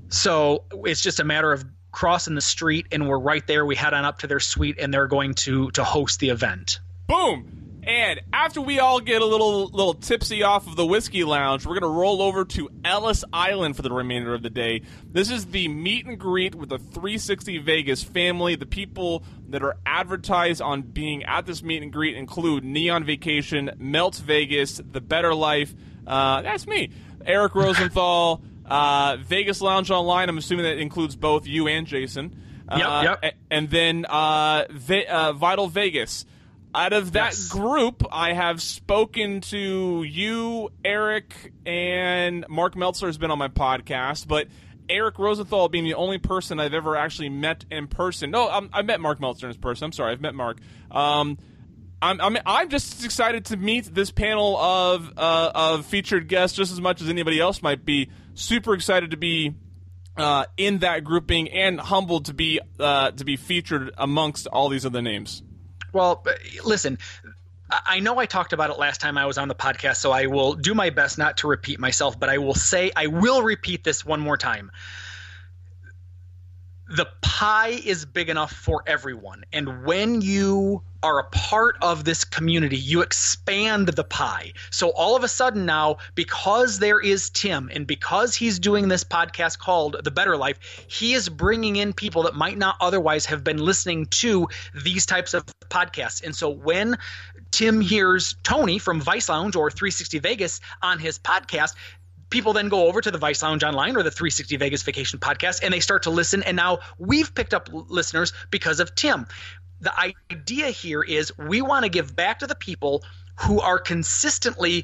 So it's just a matter of crossing the street, and we're right there. We head on up to their suite, and they're going to to host the event. Boom. And after we all get a little little tipsy off of the Whiskey Lounge, we're going to roll over to Ellis Island for the remainder of the day. This is the meet and greet with the three sixty Vegas family. The people that are advertised on being at this meet and greet include Neon Vacation, Melt Vegas, The Better Life, uh, that's me, Eric Rosenthal, uh, Vegas Lounge Online. I'm assuming that includes both you and Jason. Yep, uh, yep. And then uh, v- uh, Vital Vegas. Out of that Yes. group, I have spoken to you, Eric, and Mark Meltzer has been on my podcast, but Eric Rosenthal being the only person I've ever actually met in person. No, I'm, I met Mark Meltzer in person. I'm sorry, I've met Mark. Um, I'm, I'm I'm just excited to meet this panel of uh, of featured guests just as much as anybody else might be. Super excited to be uh, in that grouping and humbled to be uh, to be featured amongst all these other names. Well, listen, I know I talked about it last time I was on the podcast, so I will do my best not to repeat myself, but I will say, I will repeat this one more time. The pie is big enough for everyone, and when you are a part of this community, you expand the pie. So all of a sudden now, because there is Tim, and because he's doing this podcast called The Better Life, he is bringing in people that might not otherwise have been listening to these types of podcasts. And so when Tim hears Tony from Vice Lounge or three sixty Vegas on his podcast, people then go over to the Vice Lounge Online or the three sixty Vegas Vacation Podcast, and they start to listen. And now we've picked up listeners because of Tim. The idea here is we want to give back to the people who are consistently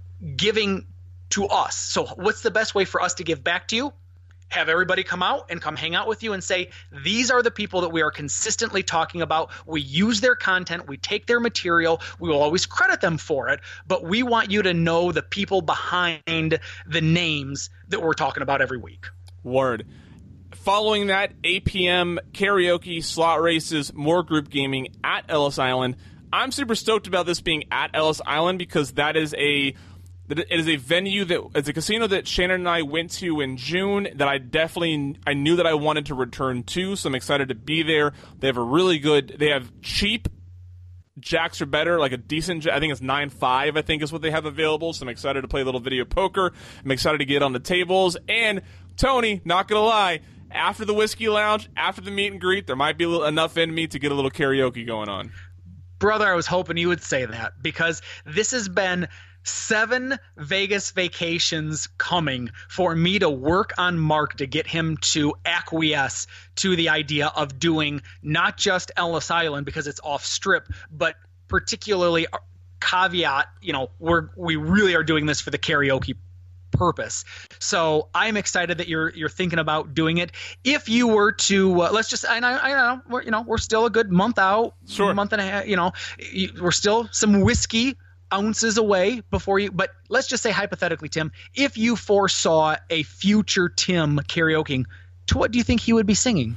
giving to us. So what's the best way for us to give back to you? Have everybody come out and come hang out with you and say, these are the people that we are consistently talking about. We use their content. We take their material. We will always credit them for it. But we want you to know the people behind the names that we're talking about every week. Word. Following that, eight p.m. karaoke, slot races, more group gaming at Ellis Island. I'm super stoked about this being at Ellis Island because that is a it is a venue that it's a casino that Shannon and I went to in June that I definitely I knew that I wanted to return to, so I'm excited to be there. They have a really good they have cheap jacks are better, like a decent I think it's nine five I think is what they have available, so I'm excited to play a little video poker. I'm excited to get on the tables, and Tony, not gonna lie, after the Whiskey Lounge, after the meet and greet, there might be a little, enough in me to get a little karaoke going on. Brother, I was hoping you would say that because this has been seven Vegas vacations coming for me to work on Mark to get him to acquiesce to the idea of doing not just Ellis Island because it's off strip, but particularly caveat, you know, we're we really are doing this for the karaoke purpose. So I'm excited that you're you're thinking about doing it. If you were to uh, let's just I know I know we're, you know we're still a good month out, sure, month and a half. You know, we're still some whiskey ounces away before you. But let's just say hypothetically, Tim, if you foresaw a future Tim karaokeing, to what do you think he would be singing?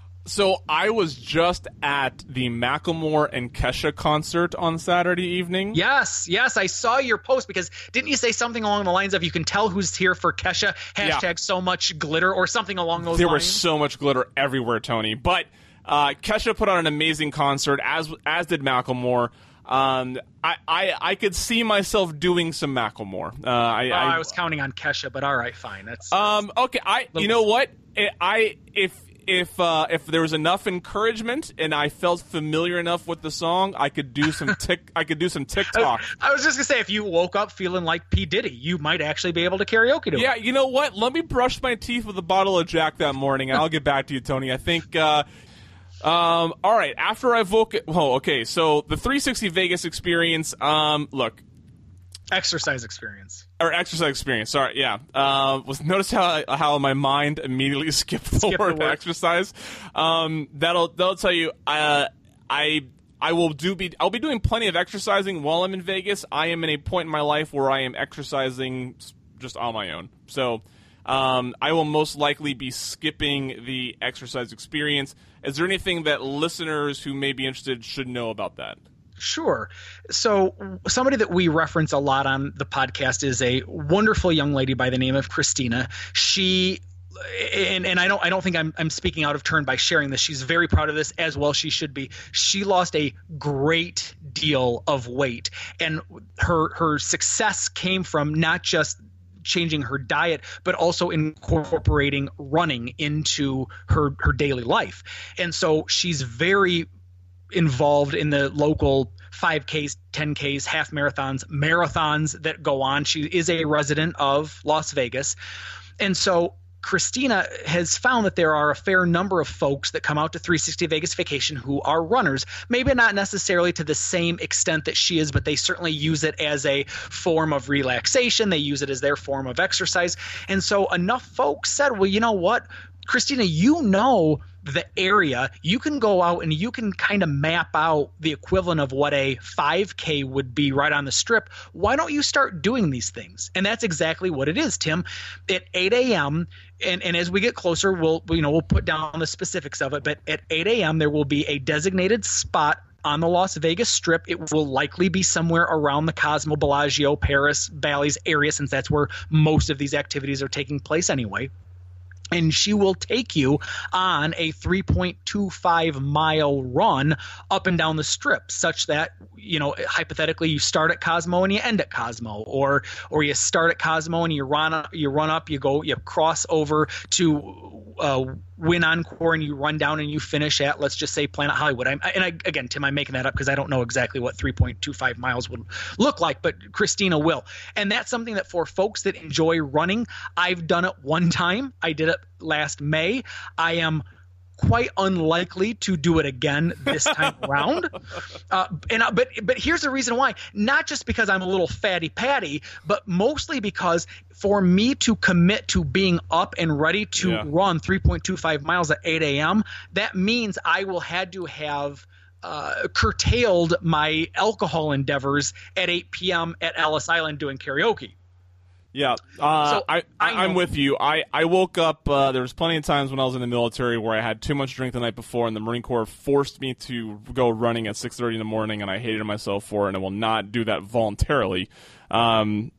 So I was just at the Macklemore and Kesha concert on Saturday evening. Yes, yes, I saw your post because didn't you say something along the lines of you can tell who's here for Kesha, hashtag yeah. so much glitter or something along those there lines? There was so much glitter everywhere, Tony. But uh, Kesha put on an amazing concert, as as did Macklemore. Um, I, I I could see myself doing some Macklemore. Uh, I, oh, I, I was counting on Kesha, but all right, fine. That's, that's um okay. I you know what I if. If uh, if there was enough encouragement and I felt familiar enough with the song, I could do some tick. I could do some TikTok. I was just gonna say, if you woke up feeling like P. Diddy, you might actually be able to karaoke to it. Yeah, you know what? Let me brush my teeth with a bottle of Jack that morning, and I'll get back to you, Tony. I think. Uh, um, all right. After I woke. Oh, okay. So the three sixty Vegas experience. Um, look. Exercise experience. Or exercise experience, sorry, yeah. Uh, was notice how how my mind immediately skipped the Skip word the word. exercise. Um, that'll that'll tell you. Uh, I I will do be I'll be doing plenty of exercising while I'm in Vegas. I am in a point in my life where I am exercising just on my own. So um, I will most likely be skipping the exercise experience. Is there anything that listeners who may be interested should know about that? Sure. So somebody that we reference a lot on the podcast is a wonderful young lady by the name of Christina. She and, and I don't I don't think I'm I'm speaking out of turn by sharing this. She's very proud of this, as well she should be. She lost a great deal of weight, and her her success came from not just changing her diet, but also incorporating running into her her daily life. And so she's very involved in the local five Ks, ten Ks, half marathons, marathons that go on. She is a resident of Las Vegas. And so Christina has found that there are a fair number of folks that come out to three sixty Vegas Vacation who are runners, maybe not necessarily to the same extent that she is, but they certainly use it as a form of relaxation. They use it as their form of exercise. And so enough folks said, well, you know what, Christina, you know the area, you can go out and you can kind of map out the equivalent of what a five K would be right on the strip. Why don't you start doing these things? And that's exactly what it is, Tim. At eight a.m. and, and as we get closer, we'll you know we'll put down the specifics of it. But at eight a.m. there will be a designated spot on the Las Vegas Strip. It will likely be somewhere around the Cosmo, Bellagio, Paris, Bally's area, since that's where most of these activities are taking place anyway. And she will take you on a three point two five mile run up and down the strip, such that, you know, hypothetically you start at Cosmo and you end at Cosmo, or or you start at Cosmo and you run up, you run up, you go, you cross over to uh, Win Encore and you run down and you finish at, let's just say, Planet Hollywood. I'm, and I, again, Tim, I'm making that up because I don't know exactly what three point two five miles would look like, but Christina will. And that's something that for folks that enjoy running, I've done it one time. I did it last May. I am quite unlikely to do it again this time around. Uh, and uh, but but here's the reason why. Not just because I'm a little fatty patty, but mostly because for me to commit to being up and ready to yeah. run three point two five miles at eight a.m., that means I will had to have uh, curtailed my alcohol endeavors at eight p.m. at Ellis Island doing karaoke. Yeah, uh, So, I, I, I I'm know- with you. I, I woke up, uh, there was plenty of times when I was in the military where I had too much drink the night before, and the Marine Corps forced me to go running at six thirty in the morning, and I hated myself for it, and I will not do that voluntarily. Um,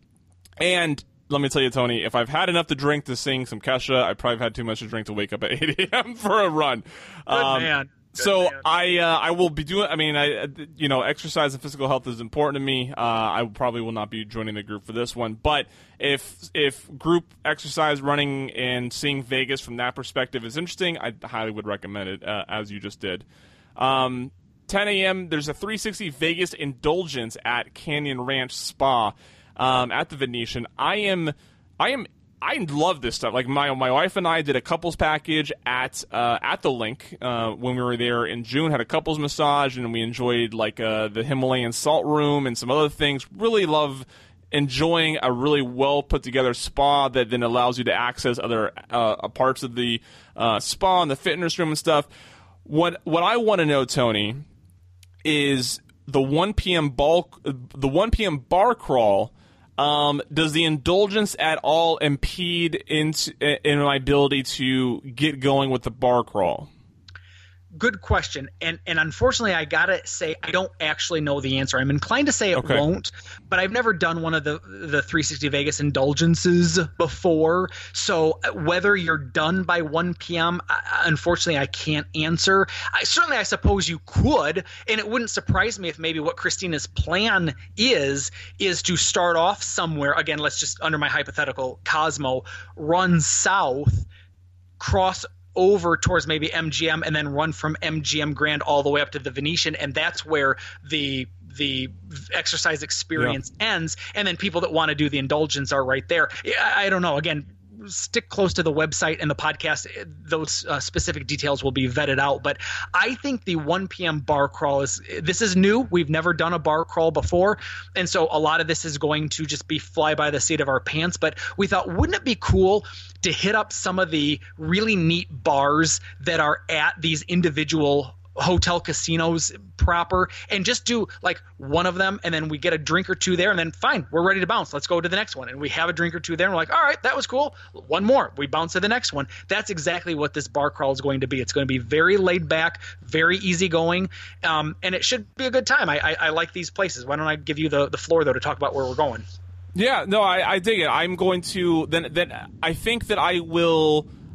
and let me tell you, Tony, if I've had enough to drink to sing some Kesha, I probably have had too much to drink to wake up at eight a.m. for a run. Good Um, man. Good so man. I uh, I will be doing. I mean, I you know, exercise and physical health is important to me. Uh, I probably will not be joining the group for this one, but if if group exercise, running, and seeing Vegas from that perspective is interesting, I highly would recommend it, uh, as you just did. Um, ten a.m. There's a three sixty Vegas indulgence at Canyon Ranch Spa um, at the Venetian. I am I am. I love this stuff. Like my my wife and I did a couples package at uh, at the Link uh, when we were there in June. Had a couples massage, and we enjoyed like uh, the Himalayan salt room and some other things. Really love enjoying a really well put together spa that then allows you to access other uh, parts of the uh, spa and the fitness room and stuff. What what I want to know, Tony, is the one p.m. ball the one p.m. bar crawl. Um, does the indulgence at all impede in, in my ability to get going with the bar crawl? Good question. And and unfortunately, I got to say, I don't actually know the answer. I'm inclined to say it Okay. won't, but I've never done one of the, the three sixty Vegas indulgences before. So whether you're done by one p.m., I, unfortunately, I can't answer. I, certainly, I suppose you could, and it wouldn't surprise me if maybe what Christina's plan is, is to start off somewhere. Again, let's just, under my hypothetical Cosmo, run south, cross over towards maybe M G M, and then run from M G M Grand all the way up to the Venetian, and that's where the the exercise experience yeah. ends. And then people that want to do the indulgence are right there. I, I don't know. Again, stick close to the website and the podcast. Those uh, specific details will be vetted out. But I think the one p.m. bar crawl is – this is new. We've never done a bar crawl before. And so a lot of this is going to just be fly by the seat of our pants. But we thought, wouldn't it be cool to hit up some of the really neat bars that are at these individual hotel casinos proper, and just do like one of them, and then we get a drink or two there, and then fine, we're ready to bounce. Let's go to the next one. And we have a drink or two there, and we're like, all right, that was cool. One more. We bounce to the next one. That's exactly what this bar crawl is going to be. It's going to be very laid back, very easygoing, um, and it should be a good time. I, I, I like these places. Why don't I give you the, the floor, though, to talk about where we're going? Yeah, no, I, I dig it. I'm going to then. Then I think that I will.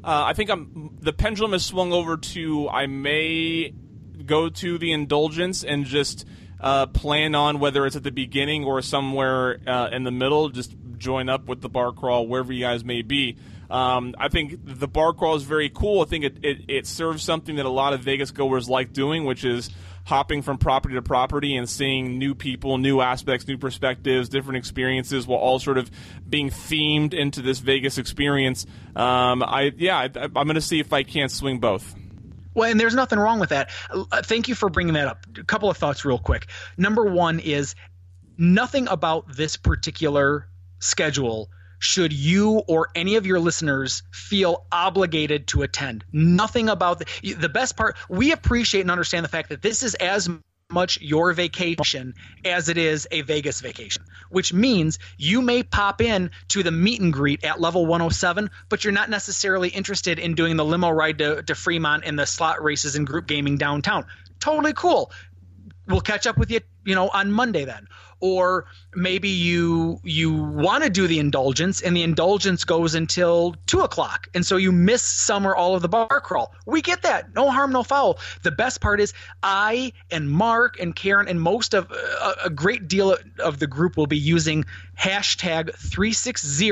Uh, I think I'm the pendulum has swung over to I may go to the Indulgence and just uh, plan on whether it's at the beginning or somewhere uh, in the middle. Just join up with the bar crawl wherever you guys may be. Um, I think the bar crawl is very cool. I think it, it, it serves something that a lot of Vegas goers like doing, which is hopping from property to property and seeing new people, new aspects, new perspectives, different experiences, while all sort of being themed into this Vegas experience. Um, I yeah, I, I'm going to see if I can't swing both. Well, and there's nothing wrong with that. Uh, thank you for bringing that up. A couple of thoughts real quick. Number one is nothing about this particular schedule should you or any of your listeners feel obligated to attend. Nothing about the, the best part. We appreciate and understand the fact that this is as much your vacation as it is a Vegas vacation, which means you may pop in to the meet and greet at level one oh seven, but you're not necessarily interested in doing the limo ride to, to Fremont and the slot races and group gaming downtown. Totally cool. We'll catch up with you, you know, on Monday then. Or maybe you you want to do the Indulgence and the Indulgence goes until two o'clock. And so you miss some or all of the bar crawl. We get that. No harm, no foul. The best part is I and Mark and Karen and most of uh, a great deal of the group will be using hashtag three sixty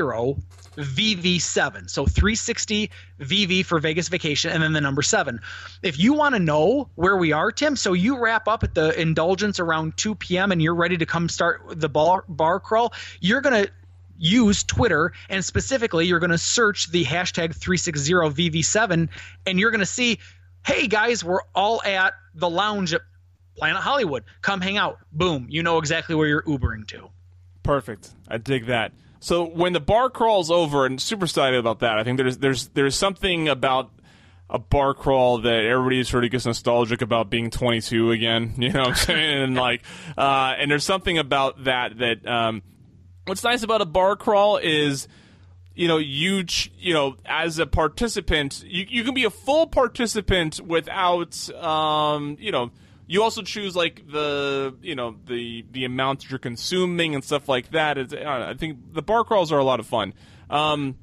V V seven. So three sixty V V for Vegas Vacation and then the number seven. If you want to know where we are, Tim, so you wrap up at the Indulgence around two p.m. and you're ready to come start the bar, bar crawl, you're going to use Twitter, and specifically you're going to search the hashtag three sixty V V seven, and you're going to see, hey guys, we're all at the lounge at Planet Hollywood. Come hang out. Boom. You know exactly where you're Ubering to. Perfect. I dig that. So when the bar crawl's over, and super excited about that, I think there's there's there's something about a bar crawl that everybody sort of gets nostalgic about being twenty-two again. You know what I'm saying? And like, uh, and there's something about that that um, what's nice about a bar crawl is, you know, you ch- you know, as a participant, you you can be a full participant without, um, you know. You also choose like the you know the the amount that you're consuming and stuff like that. It's, I think the bar crawls are a lot of fun. Um,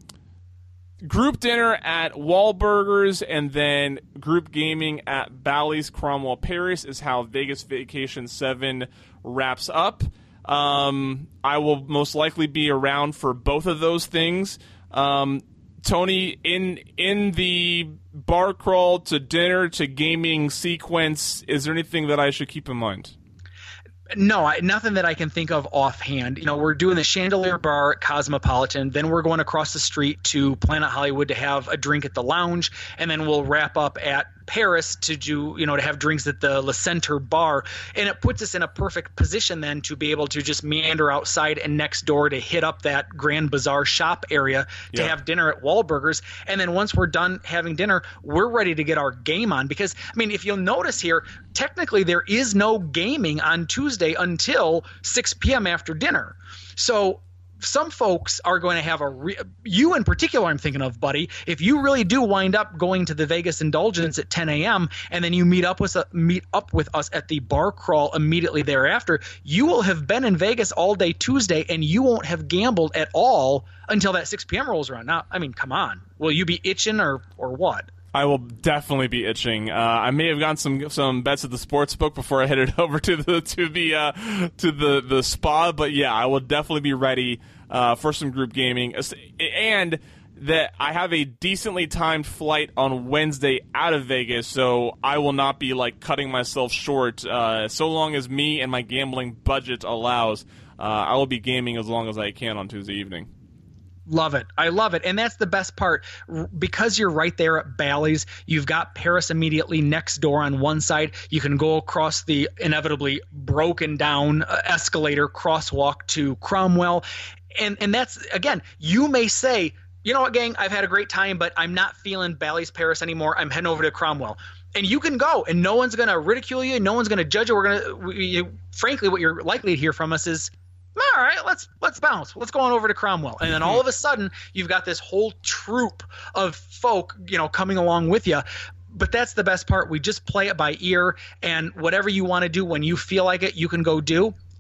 group dinner at Wahlburgers and then group gaming at Bally's Cromwell Paris is how Vegas Vacation seven wraps up. Um, I will most likely be around for both of those things. Um, Tony, in in the bar crawl to dinner to gaming sequence, is there anything that I should keep in mind? No, I, nothing that I can think of offhand. You know, we're doing the Chandelier Bar at Cosmopolitan, then we're going across the street to Planet Hollywood to have a drink at the lounge, and then we'll wrap up at Paris to do, you know, to have drinks at the Le Center Bar. And it puts us in a perfect position then to be able to just meander outside and next door to hit up that Grand Bazaar shop area to yeah. have dinner at Wahlburgers. And then once we're done having dinner, we're ready to get our game on. Because, I mean, if you'll notice here, technically there is no gaming on Tuesday until six p.m. after dinner. So some folks are going to have a re- – you in particular I'm thinking of, buddy. If you really do wind up going to the Vegas Indulgence at ten a.m. and then you meet up with uh, meet up with us at the bar crawl immediately thereafter, you will have been in Vegas all day Tuesday and you won't have gambled at all until that six p.m. rolls around. Now, I mean, come on. Will you be itching or or what? I will definitely be itching. Uh, I may have gotten some some bets at the sports book before I headed over to the to the uh, to the, the spa, but yeah, I will definitely be ready uh, for some group gaming. And that I have a decently timed flight on Wednesday out of Vegas, so I will not be like cutting myself short. Uh, so long as me and my gambling budget allows, uh, I will be gaming as long as I can on Tuesday evening. Love it. I love it. And that's the best part. Because you're right there at Bally's, you've got Paris immediately next door on one side. You can go across the inevitably broken down escalator crosswalk to Cromwell. And and that's, again, you may say, you know what, gang, I've had a great time, but I'm not feeling Bally's Paris anymore. I'm heading over to Cromwell. And you can go, and no one's going to ridicule you. No one's going to judge you. We're going to, frankly, what you're likely to hear from us is, all right, let's let's bounce. Let's go on over to Cromwell. And then all of a sudden, you've got this whole troop of folk, you know, coming along with you. But that's the best part. We just play it by ear, and whatever you want to do when you feel like it, you can go do.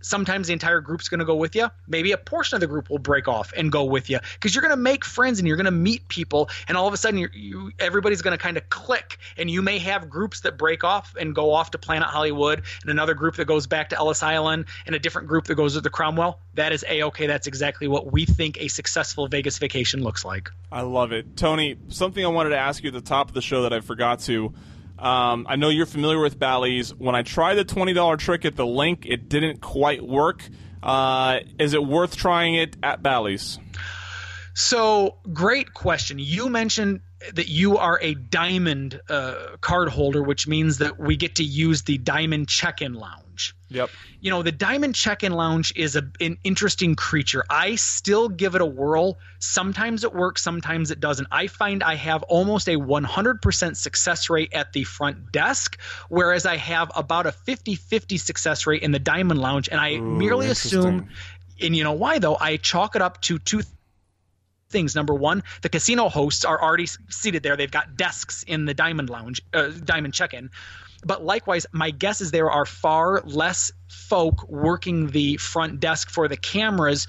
sometimes the entire group's going to go with you. Maybe a portion of the group will break off and go with you because you're going to make friends and you're going to meet people. And all of a sudden, you're, you everybody's going to kind of click. And you may have groups that break off and go off to Planet Hollywood, and another group that goes back to Ellis Island, and a different group that goes to the Cromwell. That is A-okay. That's exactly what we think a successful Vegas vacation looks like. I love it. Tony, something I wanted to ask you at the top of the show that I forgot to. Um, I know you're familiar with Bally's. When I tried the twenty dollars trick at the link, it didn't quite work. Uh, is it worth trying it at Bally's? So, great question. You mentioned that you are a Diamond uh, card holder, which means that we get to use the Diamond Check-In Lounge. Yep. You know, the Diamond Check-In Lounge is a, an interesting creature. I still give it a whirl. Sometimes it works, sometimes it doesn't. I find I have almost a one hundred percent success rate at the front desk, whereas I have about a fifty-fifty success rate in the Diamond Lounge. And I Ooh, merely assume, and you know why, though? I chalk it up to two things. Number one, the casino hosts are already seated there. They've got desks in the Diamond Lounge, uh, Diamond Check-In. But likewise, my guess is there are far less folk working the front desk for the cameras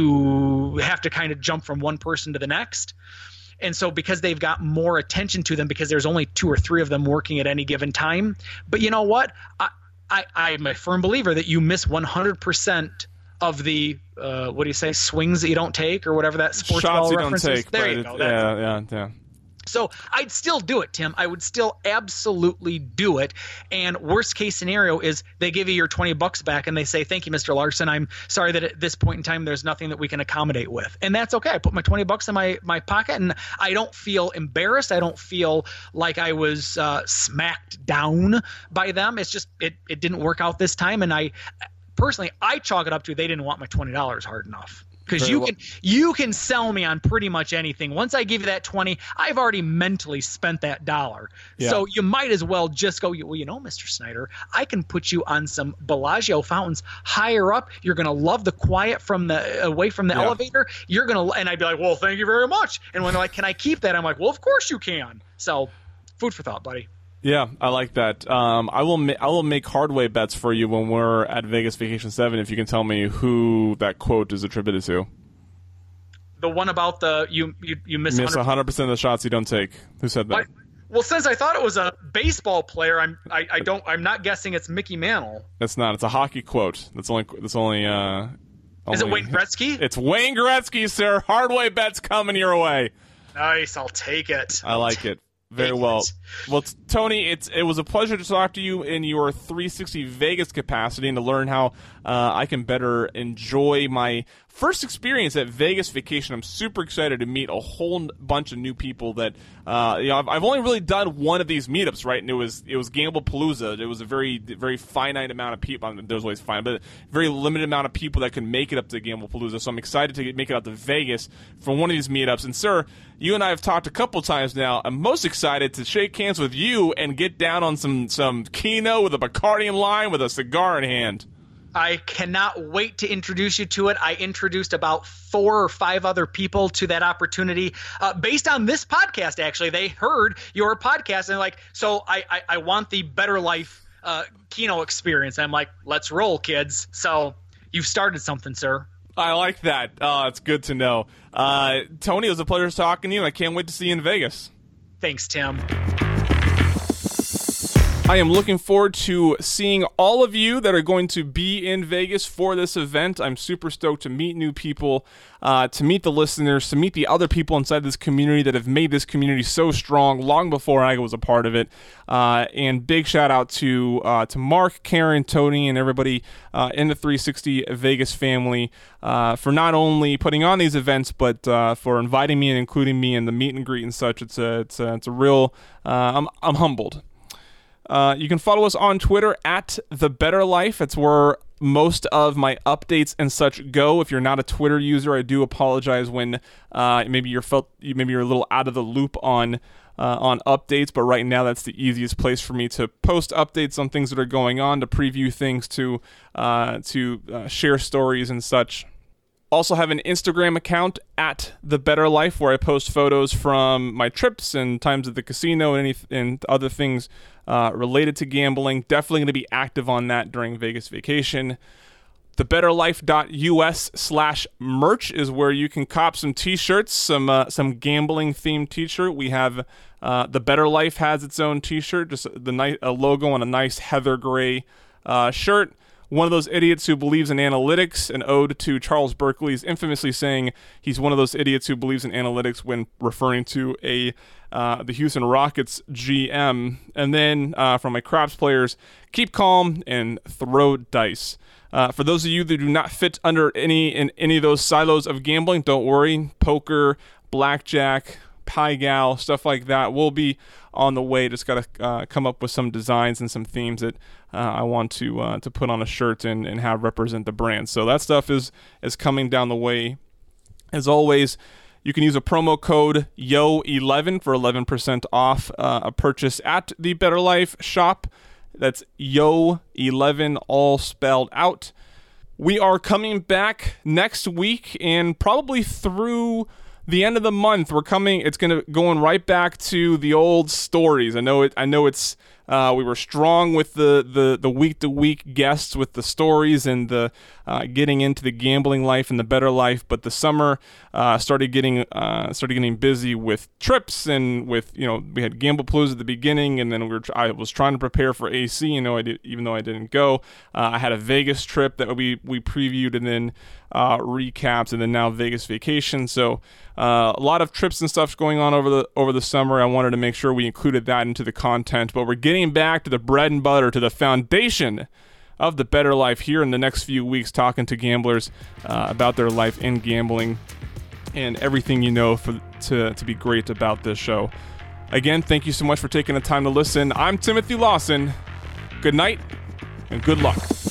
to have to kind of jump from one person to the next. And so because they've got more attention to them, because there's only two or three of them working at any given time. But you know what? I, I, I'm a firm believer that you miss one hundred percent of the, uh, what do you say, swings that you don't take, or whatever that sports Shots ball you reference don't is. take. There you go. That's yeah, yeah, yeah. So I'd still do it, Tim. I would still absolutely do it. And worst case scenario is they give you your twenty bucks back and they say, thank you, Mister Larson. I'm sorry that at this point in time there's nothing that we can accommodate with. And that's okay. I put my twenty bucks in my, my pocket and I don't feel embarrassed. I don't feel like I was uh, smacked down by them. It's just it, it didn't work out this time. And I personally, I chalk it up to they didn't want my twenty dollars hard enough. Because you well. can you can sell me on pretty much anything. Once I give you that twenty, I've already mentally spent that dollar. Yeah. So you might as well just go, well, you know, Mister Snyder, I can put you on some Bellagio fountains higher up. You're going to love the quiet from the away from the Yeah. elevator. You're going to – and I'd be like, well, thank you very much. And when they're like, can I keep that? I'm like, well, of course you can. So food for thought, buddy. Yeah, I like that. Um, I will ma- I will make hardway bets for you when we're at Vegas Vacation seven if you can tell me who that quote is attributed to. The one about the you you, you miss, Miss one hundred percent of the shots you don't take. Who said that? What? Well, since I thought it was a baseball player, I'm I, I don't I'm not guessing it's Mickey Mantle. That's not. It's a hockey quote. That's only. That's only. Uh, Is it only- Wayne Gretzky? It's Wayne Gretzky, sir. Hardway bets coming your way. Nice, I'll take it. I like it. Very Take well. it. Well, t- Tony, it's it was a pleasure to talk to you in your three sixty Vegas capacity and to learn how uh, I can better enjoy my first experience at Vegas Vacation. I'm super excited to meet a whole n- bunch of new people that uh, you know. I've, I've only really done one of these meetups, right? And it was it was Gamblepalooza. It was a very very finite amount of people. I mean, there's always fine, but a very limited amount of people that could make it up to Gamblepalooza. So I'm excited to get, make it out to Vegas for one of these meetups. And sir, you and I have talked a couple times now. I'm most excited to shake hands with you and get down on some some Keno with a Bacardi in line with a cigar in hand. I cannot wait to introduce you to it. I introduced about four or five other people to that opportunity uh, based on this podcast. Actually, they heard your podcast and they're like, so I, I, I want the Better Life uh, Keno experience. I'm like, let's roll, kids. So you've started something, sir. I like that. Oh, it's good to know. Uh, Tony, it was a pleasure talking to you. I can't wait to see you in Vegas. Thanks, Tim. I am looking forward to seeing all of you that are going to be in Vegas for this event. I'm super stoked to meet new people, uh, to meet the listeners, to meet the other people inside this community that have made this community so strong long before I was a part of it. Uh, and big shout out to uh, to Mark, Karen, Tony, and everybody uh, in the three sixty Vegas family uh, for not only putting on these events, but uh, for inviting me and including me in the meet and greet and such. It's a it's a, it's a real. Uh, I'm I'm humbled. Uh, you can follow us on Twitter at The Better Life. That's where most of my updates and such go. If you're not a Twitter user, I do apologize when uh, maybe you're felt maybe you're a little out of the loop on uh, on updates. But right now, that's the easiest place for me to post updates on things that are going on, to preview things, to uh, to uh, share stories and such. Also have an Instagram account at The Better Life where I post photos from my trips and times at the casino and any and other things uh, related to gambling. Definitely going to be active on that during Vegas Vacation. the better life dot U S slash merch is where you can cop some t-shirts, some uh, some gambling themed t-shirt. We have uh, the Better Life has its own t-shirt, just the ni- a logo on a nice heather gray uh, shirt. One of those idiots who believes in analytics, an ode to Charles Barkley's infamously saying he's one of those idiots who believes in analytics when referring to a uh, the Houston Rockets G M. And then uh, from my craps players, keep calm and throw dice. Uh, for those of you that do not fit under any in any of those silos of gambling, don't worry. Poker, blackjack, pie gal, stuff like that will be on the way. Just got to uh, come up with some designs and some themes that uh, I want to uh, to put on a shirt and, and have represent the brand. So that stuff is is coming down the way. As always, you can use a promo code Y O eleven for eleven percent off uh, a purchase at the Better Life shop. That's Y O eleven, all spelled out. We are coming back next week and probably through the end of the month. We're coming. It's gonna going right back to the old stories. I know it. I know it's. Uh, we were strong with the the the week to week guests with the stories and the uh, getting into the gambling life and the better life. But the summer uh, started getting uh, started getting busy with trips and with you know we had Gamblepalooza at the beginning, and then we were. I was trying to prepare for A C. You know, I did, even though I didn't go. Uh, I had a Vegas trip that we we previewed and then uh, recapped, and then now Vegas vacation. So. Uh, a lot of trips and stuff going on over the over the summer. I wanted to make sure we included that into the content, but we're getting back to the bread and butter, to the foundation of the Better Life here in the next few weeks, talking to gamblers uh, about their life in gambling and everything you know for to to be great about this show. Again, thank you so much for taking the time to listen. I'm Timothy Lawson. Good night and good luck.